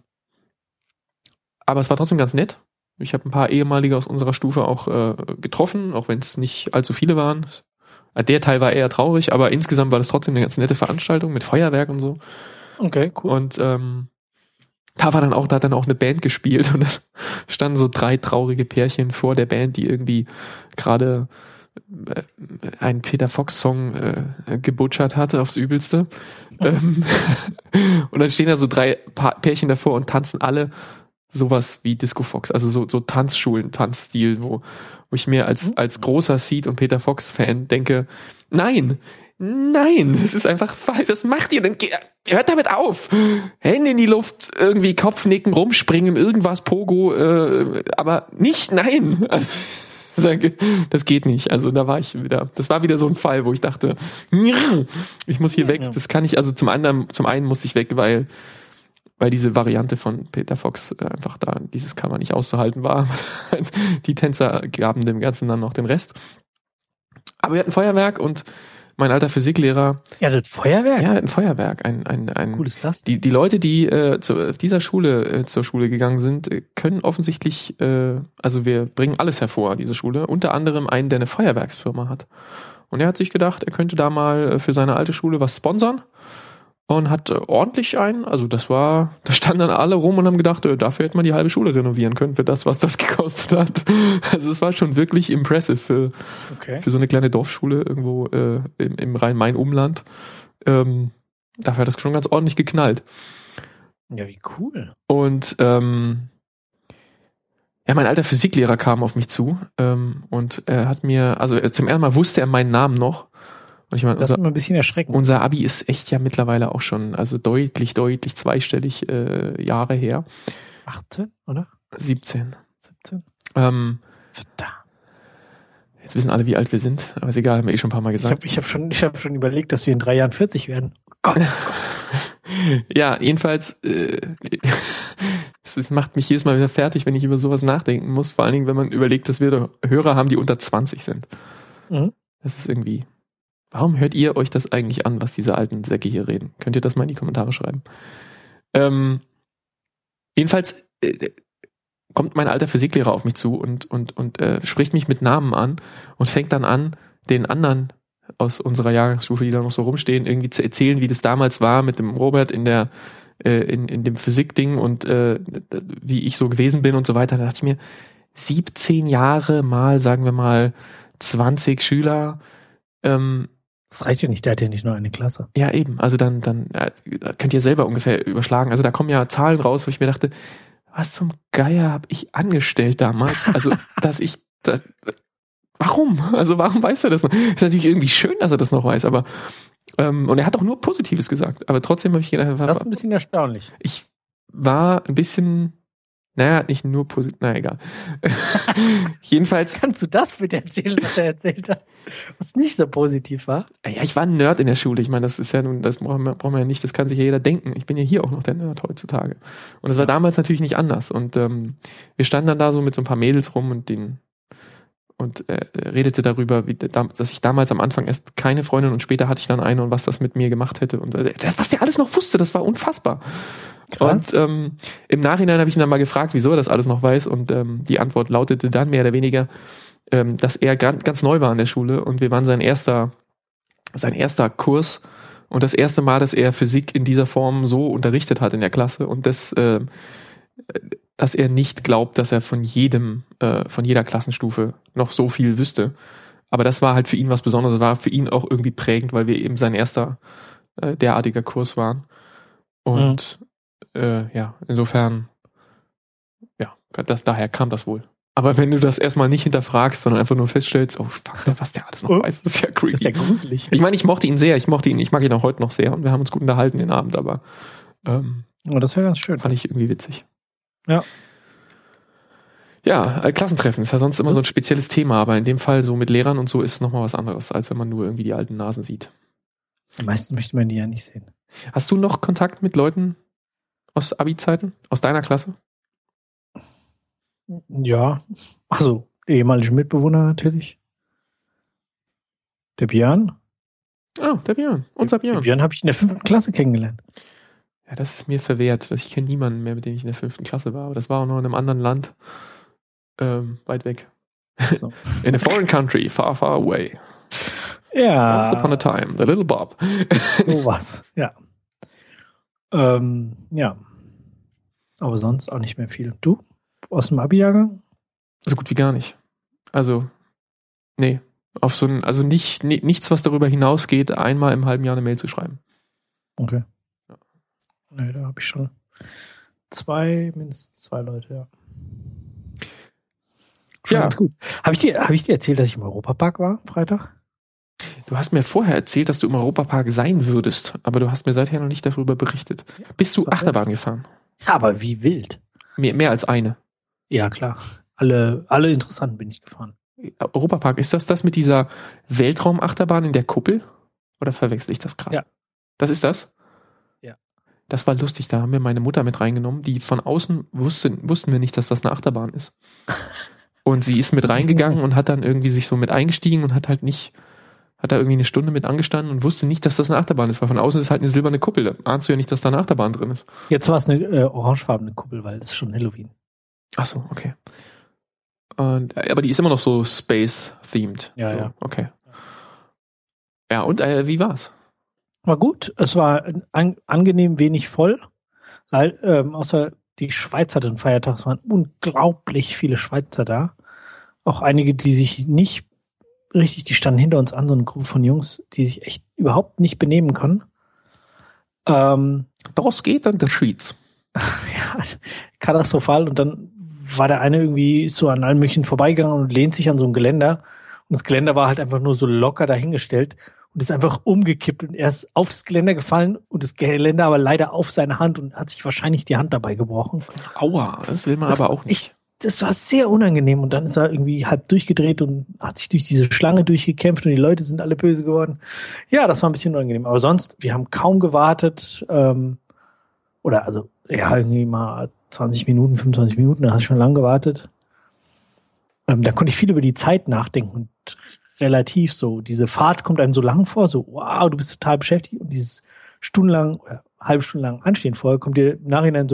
aber es war trotzdem ganz nett. Ich habe ein paar ehemalige aus unserer Stufe auch äh, getroffen, auch wenn es nicht allzu viele waren. Der Teil war eher traurig, aber insgesamt war das trotzdem eine ganz nette Veranstaltung mit Feuerwerk und so. Okay, cool. Und ähm, da war dann auch, da hat dann auch eine Band gespielt und da standen so drei traurige Pärchen vor der Band, die irgendwie gerade äh, einen Peter Fox Song äh, gebutschert hatte aufs Übelste. ähm, und dann stehen da so drei pa- Pärchen davor und tanzen alle sowas wie Disco Fox, also so, so Tanzschulen, Tanzstil, wo, wo ich mir als, als großer Seed und Peter Fox Fan denke, nein, nein, das ist einfach falsch, was macht ihr denn? Hört damit auf! Hände in die Luft, irgendwie Kopfnicken, rumspringen, irgendwas, Pogo, äh, aber nicht, nein! Das geht nicht. Also da war ich wieder, das war wieder so ein Fall, wo ich dachte, ich muss hier weg, das kann ich, also zum anderen, zum einen musste ich weg, weil weil diese Variante von Peter Fox einfach da, dieses Cover nicht auszuhalten war. Die Tänzer gaben dem Ganzen dann noch den Rest. Aber wir hatten Feuerwerk und mein alter Physiklehrer. Ja, das Feuerwerk? Ja, ein Feuerwerk. Ein, ein, ein, cool ist das? Die, die Leute, die äh, zu dieser Schule, äh, zur Schule gegangen sind, äh, können offensichtlich, äh, also wir bringen alles hervor, diese Schule. Unter anderem einen, der eine Feuerwerksfirma hat. Und er hat sich gedacht, er könnte da mal äh, für seine alte Schule was sponsern. Und hat äh, ordentlich einen, also das war, da standen dann alle rum und haben gedacht, äh, dafür hätte man die halbe Schule renovieren können, für das, was das gekostet hat. Also es war schon wirklich impressive für, okay. für so eine kleine Dorfschule irgendwo äh, im, im Rhein-Main-Umland. Ähm, dafür hat das schon ganz ordentlich geknallt. Ja, wie cool. Und ähm, ja, mein alter Physiklehrer kam auf mich zu ähm, und er hat mir, also zum ersten Mal wusste er meinen Namen noch. Und ich meine, das unser, ist immer ein bisschen erschreckend. Unser Abi ist echt ja mittlerweile auch schon, also deutlich, deutlich zweistellig äh, Jahre her. achtzehn, oder? siebzehn. siebzehn? Ähm, Verdammt. Jetzt wissen alle, wie alt wir sind, aber ist egal, haben wir eh schon ein paar Mal gesagt. Ich habe ich hab schon, ich hab schon überlegt, dass wir in drei Jahren vierzig werden. Oh Gott, oh Gott. Ja, jedenfalls, äh, es macht mich jedes Mal wieder fertig, wenn ich über sowas nachdenken muss, vor allen Dingen, wenn man überlegt, dass wir Hörer haben, die unter zwanzig sind. Mhm. Das ist irgendwie... Warum hört ihr euch das eigentlich an, was diese alten Säcke hier reden? Könnt ihr das mal in die Kommentare schreiben? Ähm, jedenfalls, äh, kommt mein alter Physiklehrer auf mich zu und, und, und äh, spricht mich mit Namen an und fängt dann an, den anderen aus unserer Jahrgangsstufe, die da noch so rumstehen, irgendwie zu erzählen, wie das damals war mit dem Robert in der äh, in, in dem Physikding und äh, wie ich so gewesen bin und so weiter. Da dachte ich mir, siebzehn Jahre mal, sagen wir mal, zwanzig Schüler. Ähm, das reicht ja nicht, der hat ja nicht nur eine Klasse. Ja, eben. Also dann, dann äh, könnt ihr selber ungefähr überschlagen. Also da kommen ja Zahlen raus, wo ich mir dachte, was zum Geier habe ich angestellt damals? Also, dass ich das, warum? Also warum weiß er das noch? Ist natürlich irgendwie schön, dass er das noch weiß, aber ähm, und er hat auch nur Positives gesagt. Aber trotzdem habe ich gedacht, das ist ein bisschen erstaunlich. Ich war ein bisschen Naja, nicht nur positiv, na egal. Jedenfalls. Kannst du das bitte erzählen, was er erzählt hat, was nicht so positiv war? Ja, ich war ein Nerd in der Schule. Ich meine, das ist ja nun, das brauchen wir, brauchen wir ja nicht, das kann sich ja jeder denken. Ich bin ja hier auch noch der Nerd heutzutage. Und das war damals natürlich nicht anders. Und ähm, wir standen dann da so mit so ein paar Mädels rum und den und äh, redete darüber, wie, dass ich damals am Anfang erst keine Freundin und später hatte ich dann eine und was das mit mir gemacht hätte. Und äh, was der alles noch wusste, das war unfassbar. Krass. Und ähm, im Nachhinein habe ich ihn dann mal gefragt, wieso er das alles noch weiß. Und ähm, die Antwort lautete dann mehr oder weniger, ähm, dass er ganz, ganz neu war an der Schule und wir waren sein erster, sein erster Kurs und das erste Mal, dass er Physik in dieser Form so unterrichtet hat in der Klasse und das, äh, dass er nicht glaubt, dass er von jedem, äh, von jeder Klassenstufe noch so viel wüsste. Aber das war halt für ihn was Besonderes, war für ihn auch irgendwie prägend, weil wir eben sein erster äh, derartiger Kurs waren. Und mhm. äh, ja, insofern, ja, das, daher kam das wohl. Aber wenn du das erstmal nicht hinterfragst, sondern einfach nur feststellst, oh fuck, das, was der alles noch oh, weiß, das ist ja creepy. Das ist ja gruselig. Ich meine, ich mochte ihn sehr, ich mochte ihn, ich mag ihn auch heute noch sehr und wir haben uns gut unterhalten den Abend, aber ähm, oh, das wäre ganz schön. Fand ich irgendwie witzig. Ja. Ja, äh, Klassentreffen ist ja sonst immer so ein spezielles Thema, aber in dem Fall so mit Lehrern und so ist nochmal was anderes, als wenn man nur irgendwie die alten Nasen sieht. Meistens möchte man die ja nicht sehen. Hast du noch Kontakt mit Leuten aus Abi-Zeiten? Aus deiner Klasse? Ja, also ehemalige Mitbewohner natürlich. Der Björn. Ah, der Björn. Unser Björn. Den Björn habe ich in der fünften Klasse kennengelernt. Ja, das ist mir verwehrt. Ich kenne niemanden mehr, mit dem ich in der fünften Klasse war. Aber das war auch noch in einem anderen Land. Ähm, weit weg. So. In a foreign country, far, far away. Ja. Once upon a time, the little Bob. So was, ja. Ähm, ja. Aber sonst auch nicht mehr viel. Du? Aus dem Abi-Jahrgang? So gut wie gar nicht. Also, nee. Auf so ein, also nicht, nee, nichts, was darüber hinausgeht, einmal im halben Jahr eine Mail zu schreiben. Okay. Ja. Nee, da habe ich schon zwei, mindestens zwei Leute, ja. Schon ja. Ganz gut. Habe ich dir, habe ich dir erzählt, dass ich im Europapark war, Freitag? Du hast mir vorher erzählt, dass du im Europapark sein würdest, aber du hast mir seither noch nicht darüber berichtet. Ja, bist du Achterbahn echt gefahren? Ja, aber wie wild. Mehr, mehr als eine. Ja, klar. Alle, alle interessanten bin ich gefahren. Europapark, ist das das mit dieser Weltraumachterbahn in der Kuppel? Oder verwechsel ich das gerade? Ja. Das ist das? Ja. Das war lustig, da haben wir meine Mutter mit reingenommen, die von außen wusste, wussten wir nicht, dass das eine Achterbahn ist. Und sie ist mit reingegangen und hat dann irgendwie sich so mit eingestiegen und hat halt nicht, hat da irgendwie eine Stunde mit angestanden und wusste nicht, dass das eine Achterbahn ist, weil von außen ist halt eine silberne Kuppel. Da ahnst du ja nicht, dass da eine Achterbahn drin ist. Jetzt war es eine äh, orangefarbene Kuppel, weil es ist schon Halloween. Ach so, okay. Und, aber die ist immer noch so Space-themed. Ja, so, ja. Okay. Ja, und äh, wie war's? War gut. Es war an, angenehm wenig voll. Weil, ähm, außer die Schweiz hatte einen Feiertag. Es waren unglaublich viele Schweizer da. Auch einige, die sich nicht richtig, die standen hinter uns an, so eine Gruppe von Jungs, die sich echt überhaupt nicht benehmen können. Ähm, das geht an der Schweiz. Ja, katastrophal. Und dann war der eine irgendwie so an allen möglichen vorbeigegangen und lehnt sich an so ein Geländer. Und das Geländer war halt einfach nur so locker dahingestellt und ist einfach umgekippt und er ist auf das Geländer gefallen und das Geländer aber leider auf seine Hand und hat sich wahrscheinlich die Hand dabei gebrochen. Aua, das will man das aber auch nicht. Echt, das war sehr unangenehm und dann ist er irgendwie halb durchgedreht und hat sich durch diese Schlange durchgekämpft und die Leute sind alle böse geworden. Ja, das war ein bisschen unangenehm. Aber sonst, wir haben kaum gewartet, ähm, oder also, ja, irgendwie mal zwanzig Minuten, fünfundzwanzig Minuten, da hast du schon lange gewartet. Ähm, da konnte ich viel über die Zeit nachdenken und relativ so, diese Fahrt kommt einem so lang vor, so, wow, du bist total beschäftigt und dieses stundenlang oder halbe Stunde lang Anstehen vorher kommt dir im Nachhinein so,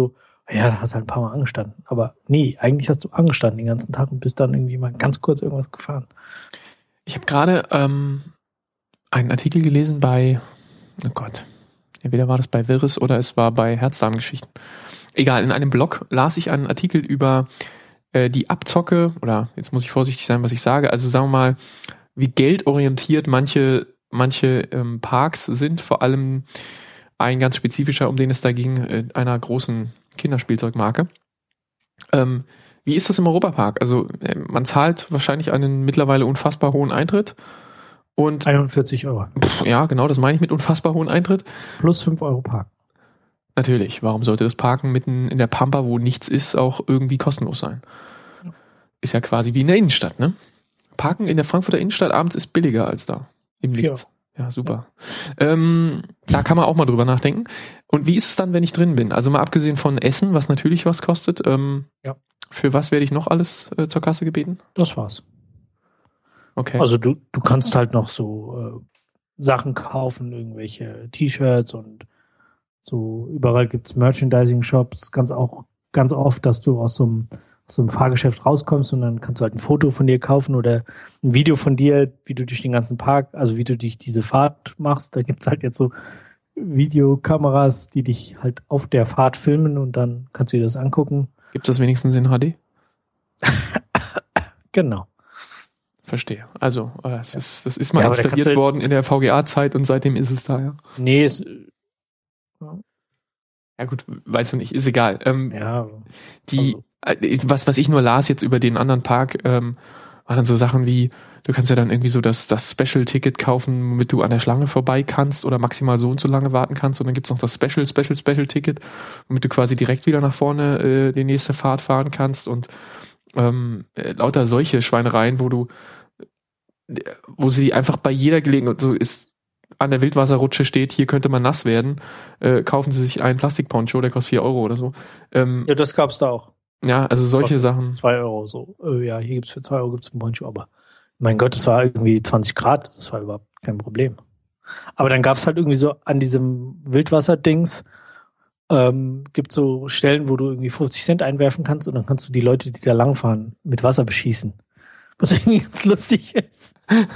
Ja, da hast du halt ein paar Mal angestanden. Aber nee, eigentlich hast du angestanden den ganzen Tag und bist dann irgendwie mal ganz kurz irgendwas gefahren. Ich habe gerade ähm, einen Artikel gelesen bei, oh Gott, entweder war das bei Wirres oder es war bei Herzdarmgeschichten. Egal, in einem Blog las ich einen Artikel über äh, die Abzocke, oder jetzt muss ich vorsichtig sein, was ich sage, also sagen wir mal, wie geldorientiert manche, manche ähm, Parks sind, vor allem ein ganz spezifischer, um den es da ging, äh, einer großen Kinderspielzeugmarke. Ähm, wie ist das im Europapark? Also äh, man zahlt wahrscheinlich einen mittlerweile unfassbar hohen Eintritt. Und einundvierzig Euro. Pff, ja, genau, das meine ich mit unfassbar hohen Eintritt. Plus fünf Euro Park. Natürlich, warum sollte das Parken mitten in der Pampa, wo nichts ist, auch irgendwie kostenlos sein? Ist ja quasi wie in der Innenstadt, ne? Parken in der Frankfurter Innenstadt abends ist billiger als da. Im Licht. Ja, super. Ja. Ähm, da kann man auch mal drüber nachdenken. Und wie ist es dann, wenn ich drin bin? Also mal abgesehen von Essen, was natürlich was kostet. Ähm, ja. Für was werde ich noch alles äh, zur Kasse gebeten? Das war's. Okay. Also du, du kannst halt noch so äh, Sachen kaufen, irgendwelche T-Shirts und so. Überall gibt's Merchandising-Shops. Ganz auch ganz oft, dass du aus so einem aus so einem Fahrgeschäft rauskommst und dann kannst du halt ein Foto von dir kaufen oder ein Video von dir, wie du durch den ganzen Park, also wie du durch diese Fahrt machst. Da gibt's halt jetzt so Videokameras, die dich halt auf der Fahrt filmen und dann kannst du dir das angucken. Gibt's das wenigstens in H D? Genau. Verstehe. Also, äh, es ist, das ist mal ja, installiert halt worden in der V G A-Zeit und seitdem ist es da, ja. Nee, es... Ja, ja gut, weißt du nicht, ist egal. Ähm, ja. Die, also. was, was ich nur las jetzt über den anderen Park, ähm, waren dann so Sachen wie, du kannst ja dann irgendwie so das, das Special-Ticket kaufen, womit du an der Schlange vorbei kannst oder maximal so und so lange warten kannst und dann gibt's noch das Special, Special, Special-Ticket, womit du quasi direkt wieder nach vorne äh, die nächste Fahrt fahren kannst und ähm, äh, lauter solche Schweinereien, wo du wo sie einfach bei jeder Gelegenheit, so ist an der Wildwasserrutsche steht, hier könnte man nass werden, äh, kaufen sie sich einen Plastikponcho, der kostet vier Euro oder so. Ähm, ja, das gab's da auch. Ja, also solche Sachen. Zwei Euro so. Äh, ja, hier gibt's für zwei Euro gibt's einen Poncho, aber mein Gott, es war irgendwie zwanzig Grad, das war überhaupt kein Problem. Aber dann gab's halt irgendwie so an diesem Wildwasser-Dings, ähm, gibt so Stellen, wo du irgendwie fünfzig Cent einwerfen kannst und dann kannst du die Leute, die da langfahren, mit Wasser beschießen. Was irgendwie ganz lustig ist.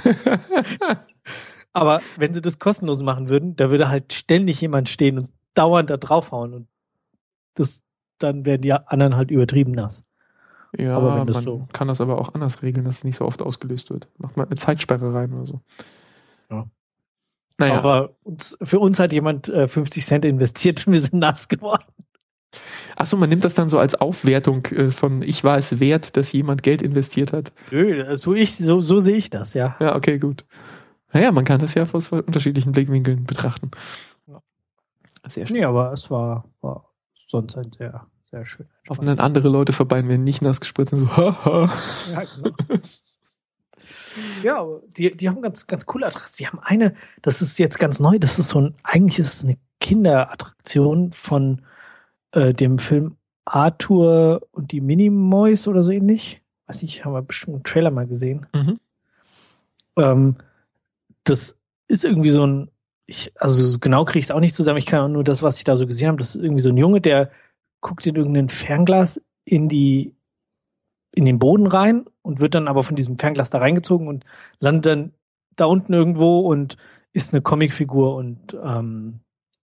Aber wenn sie das kostenlos machen würden, da würde halt ständig jemand stehen und dauernd da draufhauen und das, dann werden die anderen halt übertrieben nass. Ja, aber wenn das man so kann das aber auch anders regeln, dass es nicht so oft ausgelöst wird. Macht man eine Zeitsperre rein oder so. Ja. Naja. Aber uns, für uns hat jemand äh, fünfzig Cent investiert und wir sind nass geworden. Achso, man nimmt das dann so als Aufwertung äh, von ich war es wert, dass jemand Geld investiert hat. Nö, so ich, so, so sehe ich das, ja. Ja, okay, gut. Naja, man kann das ja aus unterschiedlichen Blickwinkeln betrachten. Ja. Sehr schön. Nee, aber es war, war sonst ein sehr, sehr schön. Auf dann andere Leute vorbei, wenn nicht nass gespritzt sind, so haha. Ja, genau. Ja, aber die, die haben ganz, ganz coole Attraktionen. Die haben eine, das ist jetzt ganz neu, das ist so ein, eigentlich ist es eine Kinderattraktion von äh, dem Film Arthur und die Minimoys oder so ähnlich. Weiß nicht, haben wir bestimmt einen Trailer mal gesehen. Mhm. Ähm, das ist irgendwie so ein, ich, also genau kriege ich es auch nicht zusammen, ich kann auch nur das, was ich da so gesehen habe, das ist irgendwie so ein Junge, der guckt in irgendein Fernglas in die in den Boden rein und wird dann aber von diesem Fernglas da reingezogen und landet dann da unten irgendwo und ist eine Comicfigur und ähm,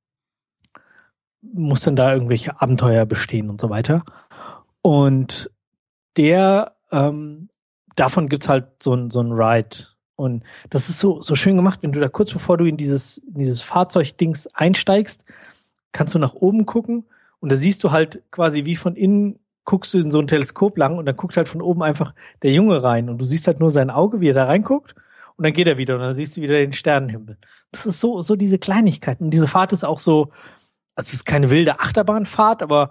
muss dann da irgendwelche Abenteuer bestehen und so weiter. Und der, ähm, davon gibt's halt so ein, so ein Ride. Und das ist so, so schön gemacht, wenn du da kurz bevor du in dieses, in dieses Fahrzeugdings einsteigst, kannst du nach oben gucken und da siehst du halt quasi wie von innen guckst du in so ein Teleskop lang und dann guckt halt von oben einfach der Junge rein und du siehst halt nur sein Auge, wie er da reinguckt und dann geht er wieder und dann siehst du wieder den Sternenhimmel. Das ist so, so diese Kleinigkeiten. Und diese Fahrt ist auch so, also es ist keine wilde Achterbahnfahrt, aber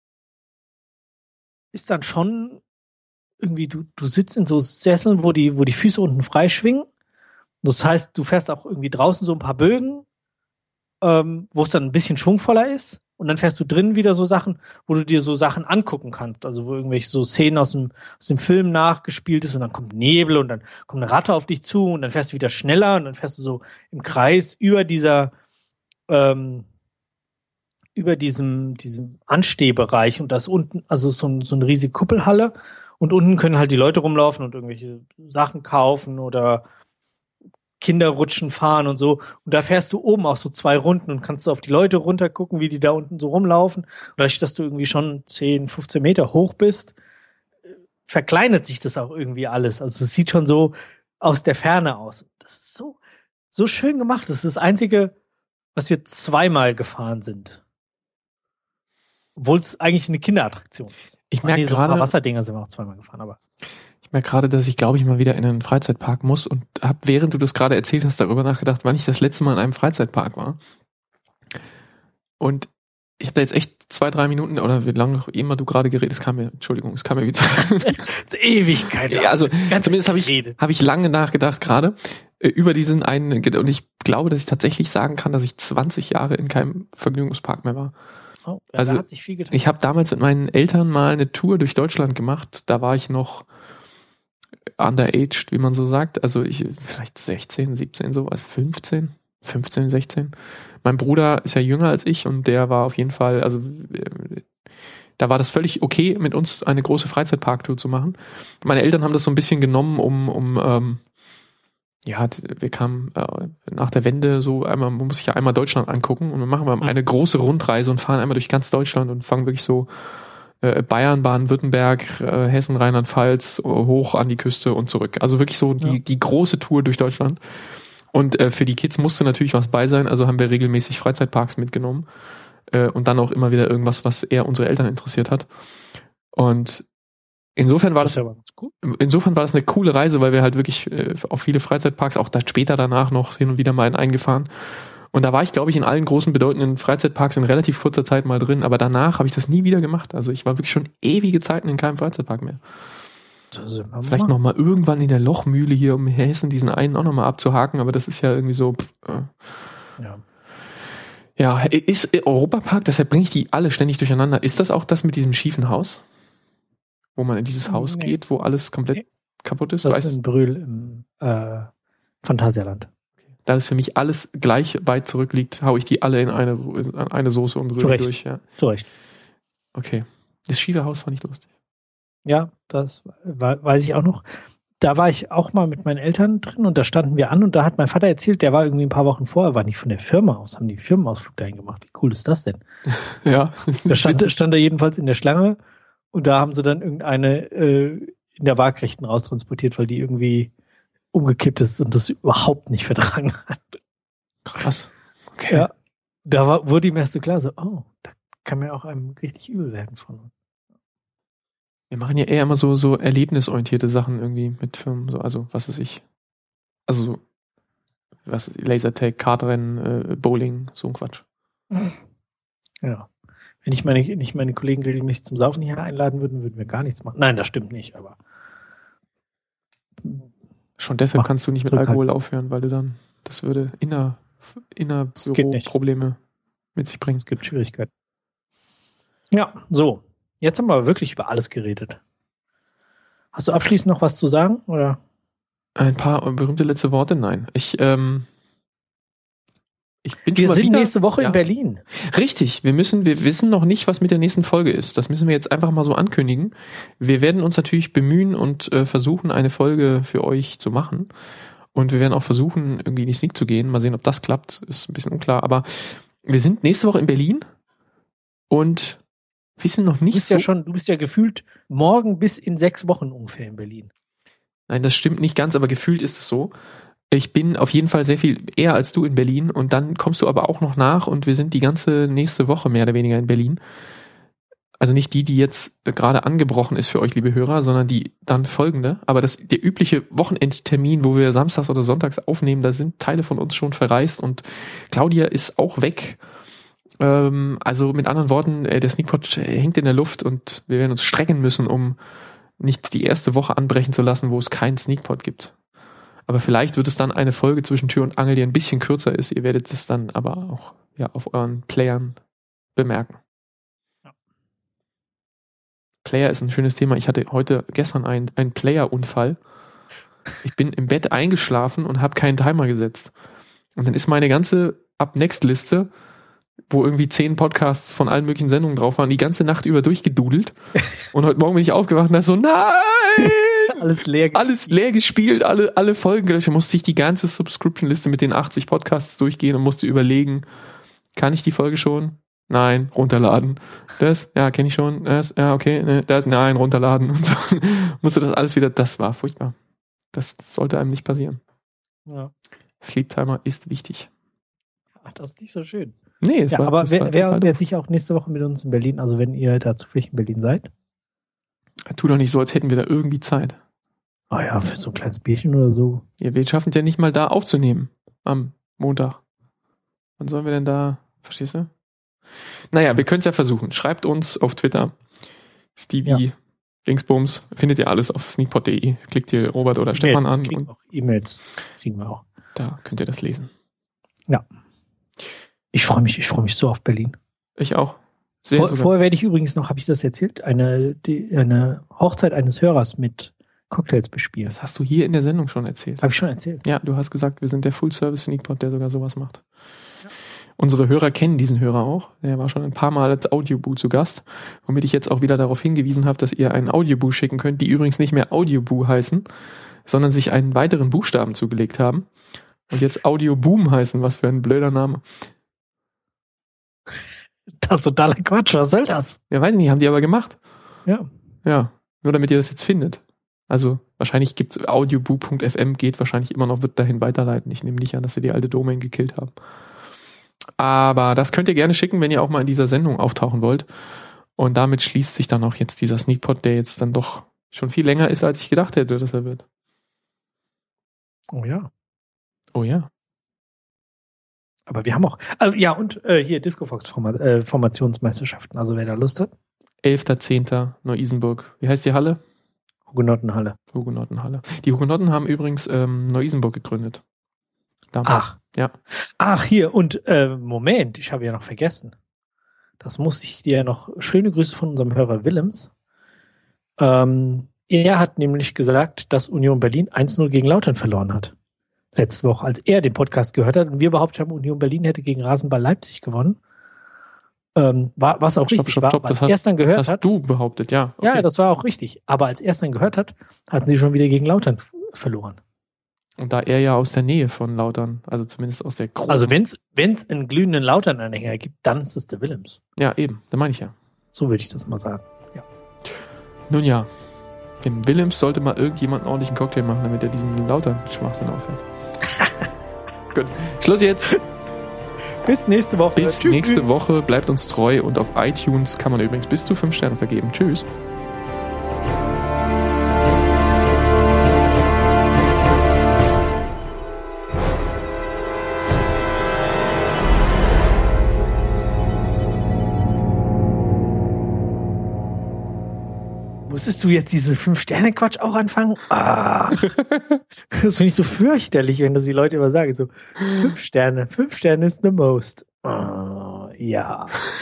ist dann schon irgendwie, du, du sitzt in so Sesseln, wo die, wo die Füße unten frei schwingen. Das heißt, du fährst auch irgendwie draußen so ein paar Bögen, ähm, wo es dann ein bisschen schwungvoller ist. Und dann fährst du drin wieder so Sachen, wo du dir so Sachen angucken kannst. Also wo irgendwelche so Szenen aus dem, aus dem Film nachgespielt ist und dann kommt Nebel und dann kommt eine Ratte auf dich zu und dann fährst du wieder schneller und dann fährst du so im Kreis über dieser, ähm, über diesem, diesem Anstehbereich und das unten, also so, ein, so eine riesige Kuppelhalle und unten können halt die Leute rumlaufen und irgendwelche Sachen kaufen oder Kinderrutschen fahren und so. Und da fährst du oben auch so zwei Runden und kannst du auf die Leute runtergucken, wie die da unten so rumlaufen. Und dadurch, dass du irgendwie schon zehn, fünfzehn Meter hoch bist, verkleinert sich das auch irgendwie alles. Also es sieht schon so aus der Ferne aus. Das ist so, so schön gemacht. Das ist das Einzige, was wir zweimal gefahren sind. Obwohl es eigentlich eine Kinderattraktion ist. Ich merke nee, so gerade, ein paar Wasserdinger sind wir auch zweimal gefahren, aber ich merke gerade, dass ich, glaube ich, mal wieder in einen Freizeitpark muss und habe, während du das gerade erzählt hast, darüber nachgedacht, wann ich das letzte Mal in einem Freizeitpark war. Und ich habe da jetzt echt zwei, drei Minuten, oder wie lange noch immer du gerade geredet, es kam mir, Entschuldigung, es kam mir wieder. das ist Ewigkeit. Ja, also zumindest habe ich, hab ich lange nachgedacht gerade äh, über diesen einen, und ich glaube, dass ich tatsächlich sagen kann, dass ich zwanzig Jahre in keinem Vergnügungspark mehr war. Oh, ja, also da hat sich viel getan. Ich habe damals mit meinen Eltern mal eine Tour durch Deutschland gemacht, da war ich noch underaged, wie man so sagt, also ich vielleicht sechzehn, siebzehn, so, also fünfzehn, fünfzehn, sechzehn. Mein Bruder ist ja jünger als ich und der war auf jeden Fall, also da war das völlig okay, mit uns eine große Freizeitparktour zu machen. Meine Eltern haben das so ein bisschen genommen, um, um ähm, ja, wir kamen äh, nach der Wende so einmal, man muss sich ja einmal Deutschland angucken und dann machen wir eine große Rundreise und fahren einmal durch ganz Deutschland und fangen wirklich so äh, Bayern, Baden-Württemberg, äh, Hessen, Rheinland-Pfalz äh, hoch an die Küste und zurück. Also wirklich so die, ja. die große Tour durch Deutschland. Und äh, für die Kids musste natürlich was bei sein, also haben wir regelmäßig Freizeitparks mitgenommen äh, und dann auch immer wieder irgendwas, was eher unsere Eltern interessiert hat. Und insofern war das, das cool. insofern war das eine coole Reise, weil wir halt wirklich äh, auf viele Freizeitparks, auch da später danach noch hin und wieder mal in eingefahren. Und da war ich, glaube ich, in allen großen bedeutenden Freizeitparks in relativ kurzer Zeit mal drin, aber danach habe ich das nie wieder gemacht. Also ich war wirklich schon ewige Zeiten in keinem Freizeitpark mehr. Vielleicht noch mal irgendwann in der Lochmühle hier um Hessen diesen einen auch noch mal abzuhaken, aber das ist ja irgendwie so. Pff, äh. Ja. Ja, ist Europapark, deshalb bringe ich die alle ständig durcheinander. Ist das auch das mit diesem schiefen Haus? Wo man in dieses Haus nee. geht, wo alles komplett nee. kaputt ist? Das weißt? ist in Brühl im äh, Phantasialand. Da das für mich alles gleich weit zurückliegt, hau ich die alle in eine, in eine Soße und rühre durch. Ja. Zu Recht. Okay. Das schiefe Haus fand ich lustig. Ja, das weiß ich auch noch. Da war ich auch mal mit meinen Eltern drin und da standen wir an und da hat mein Vater erzählt, der war irgendwie ein paar Wochen vorher, war nicht von der Firma aus, haben die Firmenausflug dahin gemacht. Wie cool ist das denn? Ja. Da stand, stand er jedenfalls in der Schlange und da haben sie dann irgendeine äh, in der Waagrechten raustransportiert, weil die irgendwie umgekippt ist und das überhaupt nicht vertragen hat. Krass. Okay. Ja, da war, wurde ihm erst so klar, so, oh, da kann mir auch einem richtig übel werden von. Wir machen ja eher immer so, so erlebnisorientierte Sachen irgendwie mit Firmen, so, also, was weiß ich. Also, so, was, Lasertag, Kartrennen, äh, Bowling, so ein Quatsch. Ja. Wenn ich meine, nicht meine Kollegen regelmäßig zum Saufen hier einladen würden, würden wir gar nichts machen. Nein, das stimmt nicht, aber. Schon deshalb Mach, kannst du nicht mit Alkohol aufhören, weil du dann, das würde inner, inner Büro-Probleme mit sich bringen. Es gibt Schwierigkeiten. Ja, so. Jetzt haben wir wirklich über alles geredet. Hast du abschließend noch was zu sagen, oder? Ein paar berühmte letzte Worte? Nein. Ich, ähm, ich bin wir schon mal sind wieder, nächste Woche ja. in Berlin. Richtig. Wir müssen, wir wissen noch nicht, was mit der nächsten Folge ist. Das müssen wir jetzt einfach mal so ankündigen. Wir werden uns natürlich bemühen und äh, versuchen, eine Folge für euch zu machen. Und wir werden auch versuchen, irgendwie in die Sneak zu gehen. Mal sehen, ob das klappt. Ist ein bisschen unklar. Aber wir sind nächste Woche in Berlin und wissen noch nicht du bist so. Ja schon, du bist ja gefühlt morgen bis in sechs Wochen ungefähr in Berlin. Nein, das stimmt nicht ganz, aber gefühlt ist es so. Ich bin auf jeden Fall sehr viel eher als du in Berlin und dann kommst du aber auch noch nach und wir sind die ganze nächste Woche mehr oder weniger in Berlin. Also nicht die, die jetzt gerade angebrochen ist für euch, liebe Hörer, sondern die dann folgende. Aber das, der übliche Wochenendtermin, wo wir samstags oder sonntags aufnehmen, da sind Teile von uns schon verreist und Claudia ist auch weg. Ähm, also mit anderen Worten, äh, der Sneakpot hängt in der Luft und wir werden uns strecken müssen, um nicht die erste Woche anbrechen zu lassen, wo es keinen Sneakpot gibt. Aber vielleicht wird es dann eine Folge zwischen Tür und Angel, die ein bisschen kürzer ist. Ihr werdet es dann aber auch ja auf euren Playern bemerken. Ja. Player ist ein schönes Thema. Ich hatte heute, gestern einen, einen Player-Unfall. Ich bin im Bett eingeschlafen und habe keinen Timer gesetzt. Und dann ist meine ganze Up-Next-Liste wo irgendwie zehn Podcasts von allen möglichen Sendungen drauf waren, die ganze Nacht über durchgedudelt. Und heute Morgen bin ich aufgewacht und dachte so, nein! Alles leer gespielt. Alles leer gespielt, alle, alle Folgen gelöscht. Da musste ich die ganze Subscription-Liste mit den achtzig Podcasts durchgehen und musste überlegen, kann ich die Folge schon? Nein, runterladen. Das, ja, kenne ich schon. Das, ja, okay, ne, das, nein, runterladen. Und so. Musste das alles wieder, das war furchtbar. Das sollte einem nicht passieren. Ja. Sleep Timer ist wichtig. Ach, das ist nicht so schön. Nee, es ja, war, aber es wer, war wer, total wer doof. sich auch nächste Woche mit uns in Berlin, also wenn ihr da zufällig in Berlin seid. Tu doch nicht so, als hätten wir da irgendwie Zeit. Ah ja, für so ein kleines Bierchen oder so. Ja, wir schaffen es ja nicht mal da aufzunehmen. Am Montag. Wann sollen wir denn da, verstehst du? Naja, wir können es ja versuchen. Schreibt uns auf Twitter. Stevie, Ja. Dingsbums. Findet ihr alles auf sneakpot punkt de. Klickt ihr Robert oder Stefan E-Mails, an kriegen und auch E-Mails kriegen wir auch. da könnt ihr das lesen. Ja. Ich freue mich, ich freue mich so auf Berlin. Ich auch. Sehr Vor, sogar. vorher werde ich übrigens noch, habe ich das erzählt, eine, die, eine Hochzeit eines Hörers mit Cocktails bespielen. Das hast du hier in der Sendung schon erzählt. Habe ich schon erzählt. Ja, du hast gesagt, wir sind der Full-Service-Sneakpot, der sogar sowas macht. Ja. Unsere Hörer kennen diesen Hörer auch. Der war schon ein paar Mal als Audioboo zu Gast, womit ich jetzt auch wieder darauf hingewiesen habe, dass ihr einen Audioboo schicken könnt, die übrigens nicht mehr Audioboo heißen, sondern sich einen weiteren Buchstaben zugelegt haben und jetzt Audioboom heißen. Was für ein blöder Name. Das ist totaler Quatsch, was soll das? Ja, weiß ich nicht, haben die aber gemacht. Ja. Ja, nur damit ihr das jetzt findet. Also wahrscheinlich gibt's audioboo punkt f m, geht wahrscheinlich immer noch, wird dahin weiterleiten. Ich nehme nicht an, dass sie die alte Domain gekillt haben. Aber das könnt ihr gerne schicken, wenn ihr auch mal in dieser Sendung auftauchen wollt. Und damit schließt sich dann auch jetzt dieser Sneakpot, der jetzt dann doch schon viel länger ist, als ich gedacht hätte, dass er wird. Oh ja. Oh ja. Aber wir haben auch, also ja, und äh, hier Discofox-Formationsmeisterschaften, also wer da Lust hat. elfter zehnter Neu-Isenburg. Wie heißt die Halle? Hugenottenhalle. Hugenottenhalle. Die Hugenotten haben übrigens ähm, Neu-Isenburg gegründet. Damals. Ach. Ja. Ach, hier, und äh, Moment, ich habe ja noch vergessen. Das muss ich dir noch, schöne Grüße von unserem Hörer Willems. Ähm, er hat nämlich gesagt, dass Union Berlin eins null gegen Lautern verloren hat. Letzte Woche, als er den Podcast gehört hat und wir behauptet haben, Union Berlin hätte gegen Rasenball Leipzig gewonnen. Ähm, war, was auch Stopp, richtig stopp, war, stopp. als Das hast, er es dann gehört das hast hat. du behauptet, ja. Okay. Ja, das war auch richtig. Aber als er es dann gehört hat, hatten sie schon wieder gegen Lautern verloren. Und da er ja aus der Nähe von Lautern, also zumindest aus der großen... Also wenn es einen glühenden Lautern-Anhänger gibt, dann ist es der Willems. Ja, eben, da meine ich ja. So würde ich das mal sagen. Ja. Nun ja, dem Willems sollte mal irgendjemand einen ordentlichen Cocktail machen, damit er diesen Lautern-Schwachsinn aufhört. Gut, Schluss jetzt. Bis nächste Woche. Bis Tschüss. nächste Woche. Bleibt uns treu und auf iTunes kann man übrigens bis zu fünf Sterne vergeben. Tschüss. Musstest du jetzt diese Fünf-Sterne-Quatsch auch anfangen? Ah, das finde ich so fürchterlich, wenn das die Leute immer sagen. So, fünf Sterne, fünf Sterne ist the most. Ah, ja.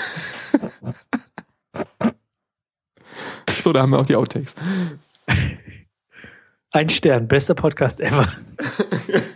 So, da haben wir auch die Outtakes. Ein Stern, bester Podcast ever.